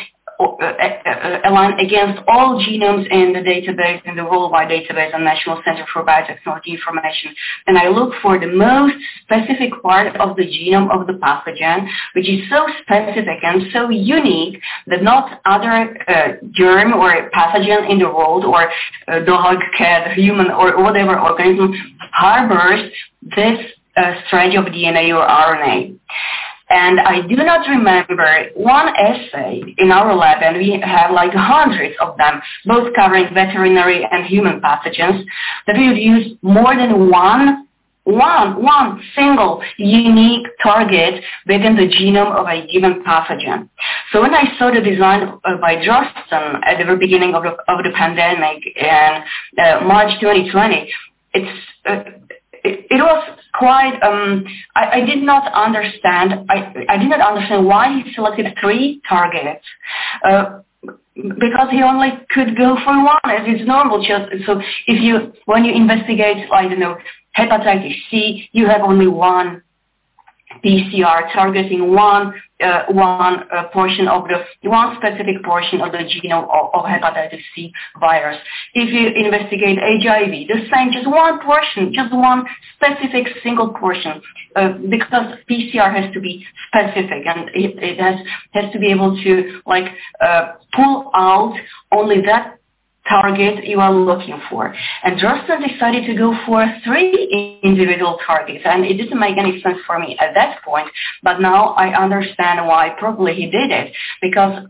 align against all genomes in the database, in the worldwide database and National Center for Biotechnology Information. And I look for the most specific part of the genome of the pathogen, which is so specific and so unique that not other germ or pathogen in the world, or dog, cat, human, or whatever organism harbors this strange of DNA or RNA. And I do not remember one assay in our lab, and we have like hundreds of them, both covering veterinary and human pathogens, that we would use more than one one single unique target within the genome of a given pathogen. So when I saw the design by Drosten at the very beginning of the pandemic in March 2020, it was quite, I did not understand, I did not understand why he selected 3 targets. Because he only could go for one, as is normal. So when you investigate, I don't know, hepatitis C, you have only one PCR targeting one specific portion of the genome of hepatitis C virus. If you investigate HIV, the same, just one portion, just one specific single portion, because PCR has to be specific and it has to be able to pull out only that target you are looking for. And Drosten decided to go for 3 individual targets, and it didn't make any sense for me at that point, but now I understand why probably he did it, because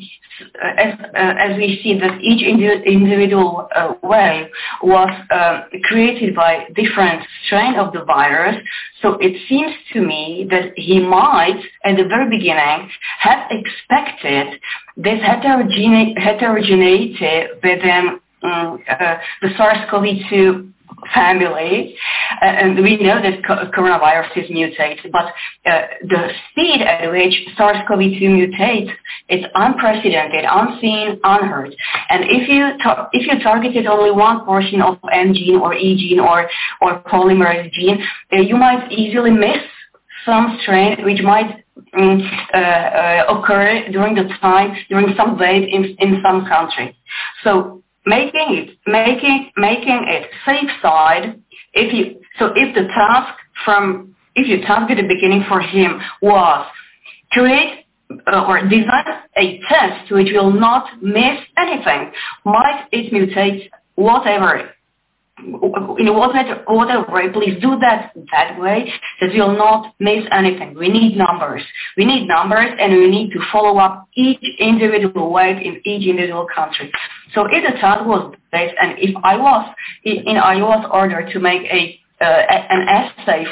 as we see that each individual wave was created by different strain of the virus, so it seems to me that he might, at the very beginning, have expected this heterogeneity within the SARS-CoV-2 family, and we know that coronaviruses mutate, but the speed at which SARS-CoV-2 mutates is unprecedented, unseen, unheard. And if you targeted only one portion of N gene or E gene or polymerase gene, you might easily miss some strain which might occur during some wave in some country. So making it safe side, if the task at the beginning for him was create or design a test which will not miss anything, might it mutate whatever. In whatever way, please do that way, that will not miss anything. We need numbers. And we need to follow up each individual wave in each individual country. So if the task was this, and if I was ordered to make an essay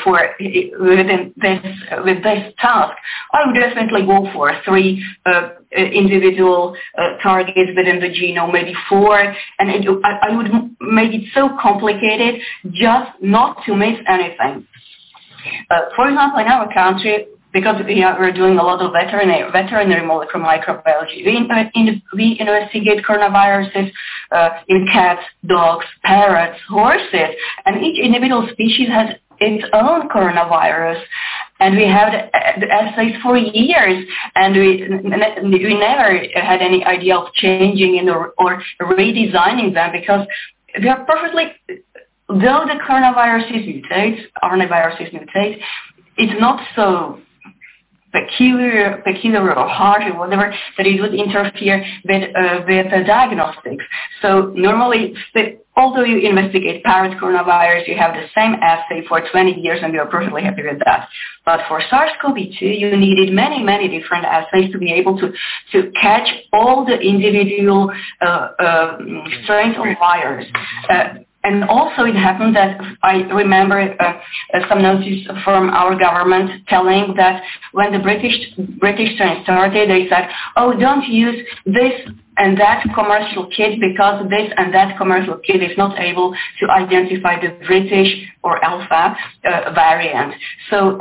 with this task, I would definitely go for 3 individual targets within the genome, maybe 4, and I would make it so complicated just not to miss anything. For example, in our country, because we're doing a lot of veterinary molecular microbiology, we investigate coronaviruses in cats, dogs, parrots, horses, and each individual species has its own coronavirus. And we have the assays for years, and we never had any idea of changing or redesigning them, because they are perfectly, though the RNA viruses mutate, it's not so peculiar or harsh or whatever that it would interfere with the diagnostics. So normally, although you investigate parrot coronavirus, you have the same assay for 20 years and you're perfectly happy with that. But for SARS-CoV-2, you needed many, many different assays to be able to catch all the individual strains of virus. And also it happened that I remember some notice from our government telling that when the British strain started, they said, oh, don't use this and that commercial kit because this and that commercial kit is not able to identify the British or Alpha variant. So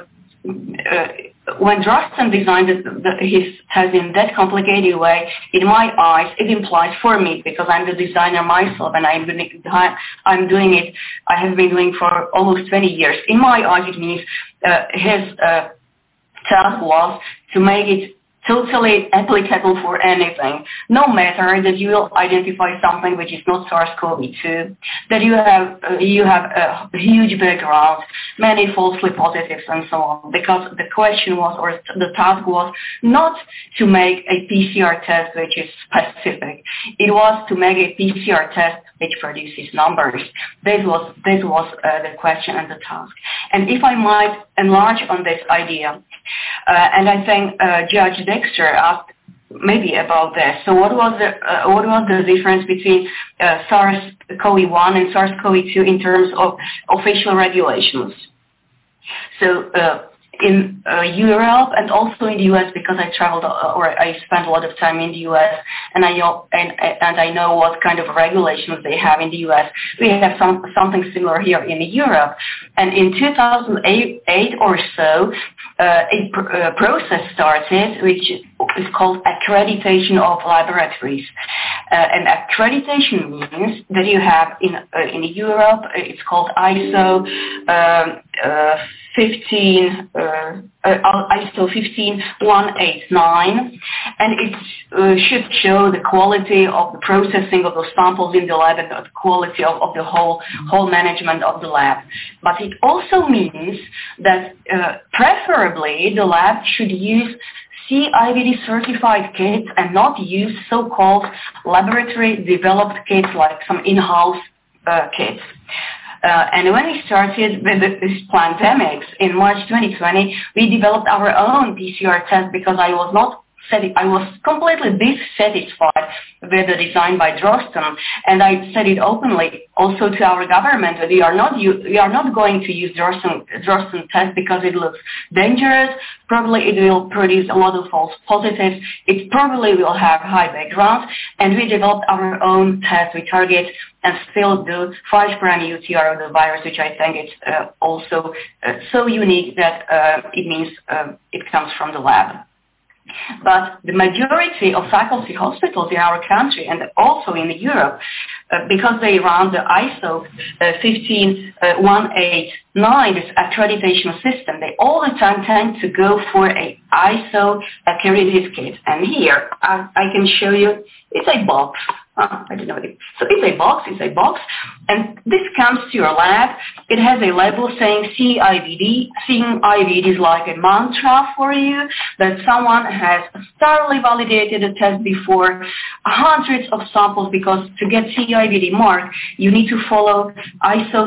when Drosten designed his test in that complicated way, in my eyes, it implies for me, because I'm the designer myself and I have been doing for almost 20 years. In my eyes, it means his task was to make it totally applicable for anything, no matter that you will identify something which is not SARS-CoV-2, that you have a huge background, many falsely positives and so on, because the question was, or the task was, not to make a PCR test which is specific. It was to make a PCR test which produces numbers. This was the question and the task. And if I might enlarge on this idea, and I think Judge Dexter asked maybe about this. So what was the difference between SARS-CoV-1 and SARS-CoV-2 in terms of official regulations? So in Europe and also in the US, because I traveled or I spent a lot of time in the US, and I know what kind of regulations they have in the US. We have something similar here in Europe. And in 2008 or so, a process started which is called accreditation of laboratories. And accreditation means that you have in Europe, it's called ISO 15189, and it should show the quality of the processing of the samples in the lab and the quality of the whole management of the lab. But it also means that preferably the lab should use CIVD certified kits and not use so-called laboratory developed kits like some in-house kits. And when we started with this pandemic in March 2020, we developed our own PCR test because I was completely dissatisfied with the design by Drosten, and I said it openly also to our government that we are not going to use Drosten test because it looks dangerous. Probably it will produce a lot of false positives. It probably will have high background, and we developed our own test. We target and still do 5' UTR of the virus, which I think is also so unique that it means it comes from the lab. But the majority of faculty hospitals in our country and also in Europe, because they run the ISO 15189, this accreditation system, they all the time tend to go for a ISO accredited kit. And here I can show you, it's a box. I don't know. So it's a box, and this comes to your lab. It has a label saying CIVD. CIVD is like a mantra for you that someone has thoroughly validated the test before, hundreds of samples, because to get CIVD mark, you need to follow ISO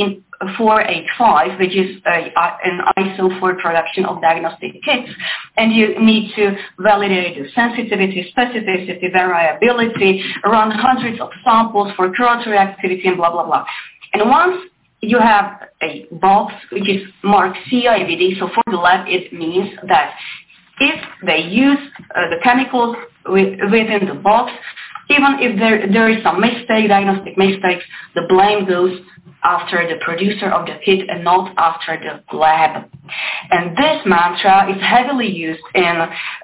13485, which is an ISO for production of diagnostic kits, and you need to validate the sensitivity, specificity, variability, run hundreds of samples for cross-reactivity and blah, blah, blah. And once you have a box which is marked CIVD, so for the lab it means that if they use the chemicals within the box, even if there is some mistake, diagnostic mistakes, the blame goes after the producer of the kit and not after the lab. And this mantra is heavily used in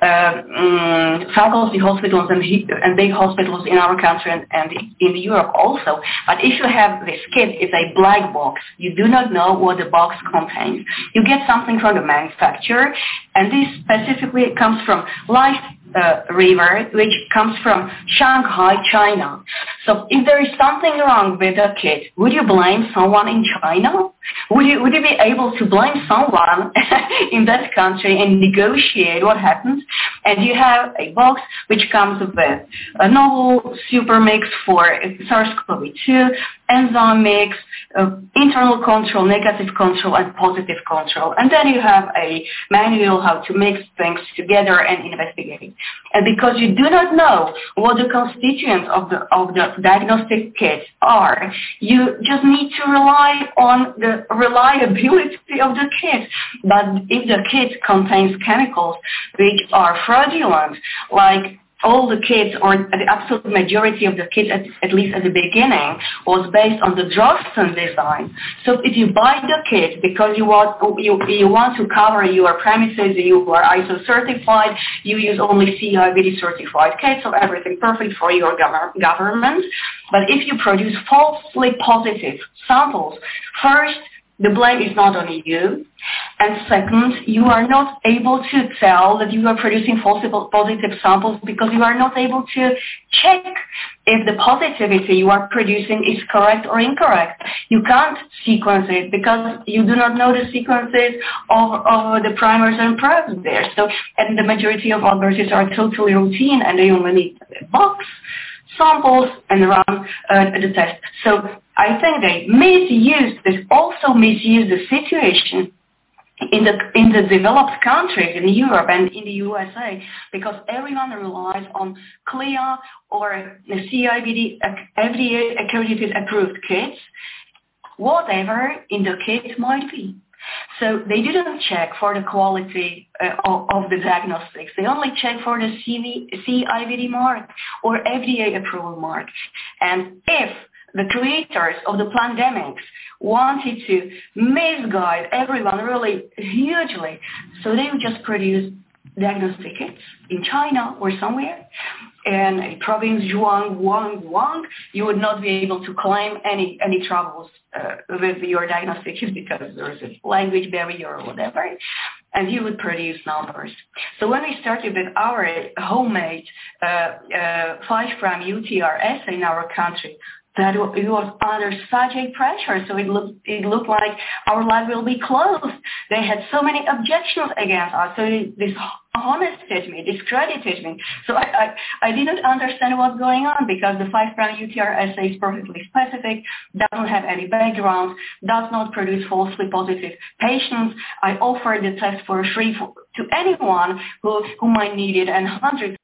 faculty hospitals and big hospitals in our country and in Europe also. But if you have this kit, it's a black box. You do not know what the box contains. You get something from the manufacturer, and this specifically comes from Life River, which comes from Shanghai, China. So if there is something wrong with the kit, would you blame someone in China? Would you be able to blame someone in that country and negotiate what happens? And you have a box which comes with a novel super mix for SARS-CoV-2, enzyme mix, internal control, negative control, and positive control. And then you have a manual how to mix things together and investigate. And because you do not know what the constituents of the diagnostic kits are, you just need to rely on the reliability of the kit. But if the kit contains chemicals which are fraudulent, like all the kits, or the absolute majority of the kits, at least at the beginning, was based on the Drosten design. So if you buy the kit because you want to cover your premises, you are ISO certified, you use only CIVD certified kits, so everything perfect for your government. But if you produce falsely positive samples, first, the blame is not on you. And second, you are not able to tell that you are producing falsely positive samples because you are not able to check if the positivity you are producing is correct or incorrect. You can't sequence it because you do not know the sequences of the primers and probes there. So, and the majority of laboratories are totally routine and they only need a box, samples, and run the test. So I think they also misuse the situation in the developed countries in Europe and in the USA, because everyone relies on CLIA or the CIVD FDA accredited approved kits, whatever in the kit might be. So they didn't check for the quality of the diagnostics. They only check for the CIVD mark or FDA approval mark. And if the creators of the pandemics wanted to misguide everyone really hugely, so they would just produce diagnostic kits in China or somewhere, and a province Zhuang, you would not be able to claim any troubles with your diagnostic kit because there is a language barrier or whatever, and you would produce numbers. So when we started with our homemade 5' UTR assay in our country, that it was under such a pressure, so it looked like our lab will be closed. They had so many objections against us, so this dishonested me, discredited me. So I didn't understand what's going on, because the 5' UTR assay is perfectly specific, doesn't have any background, does not produce falsely positive patients. I offer the test for free to anyone who might need it, and hundreds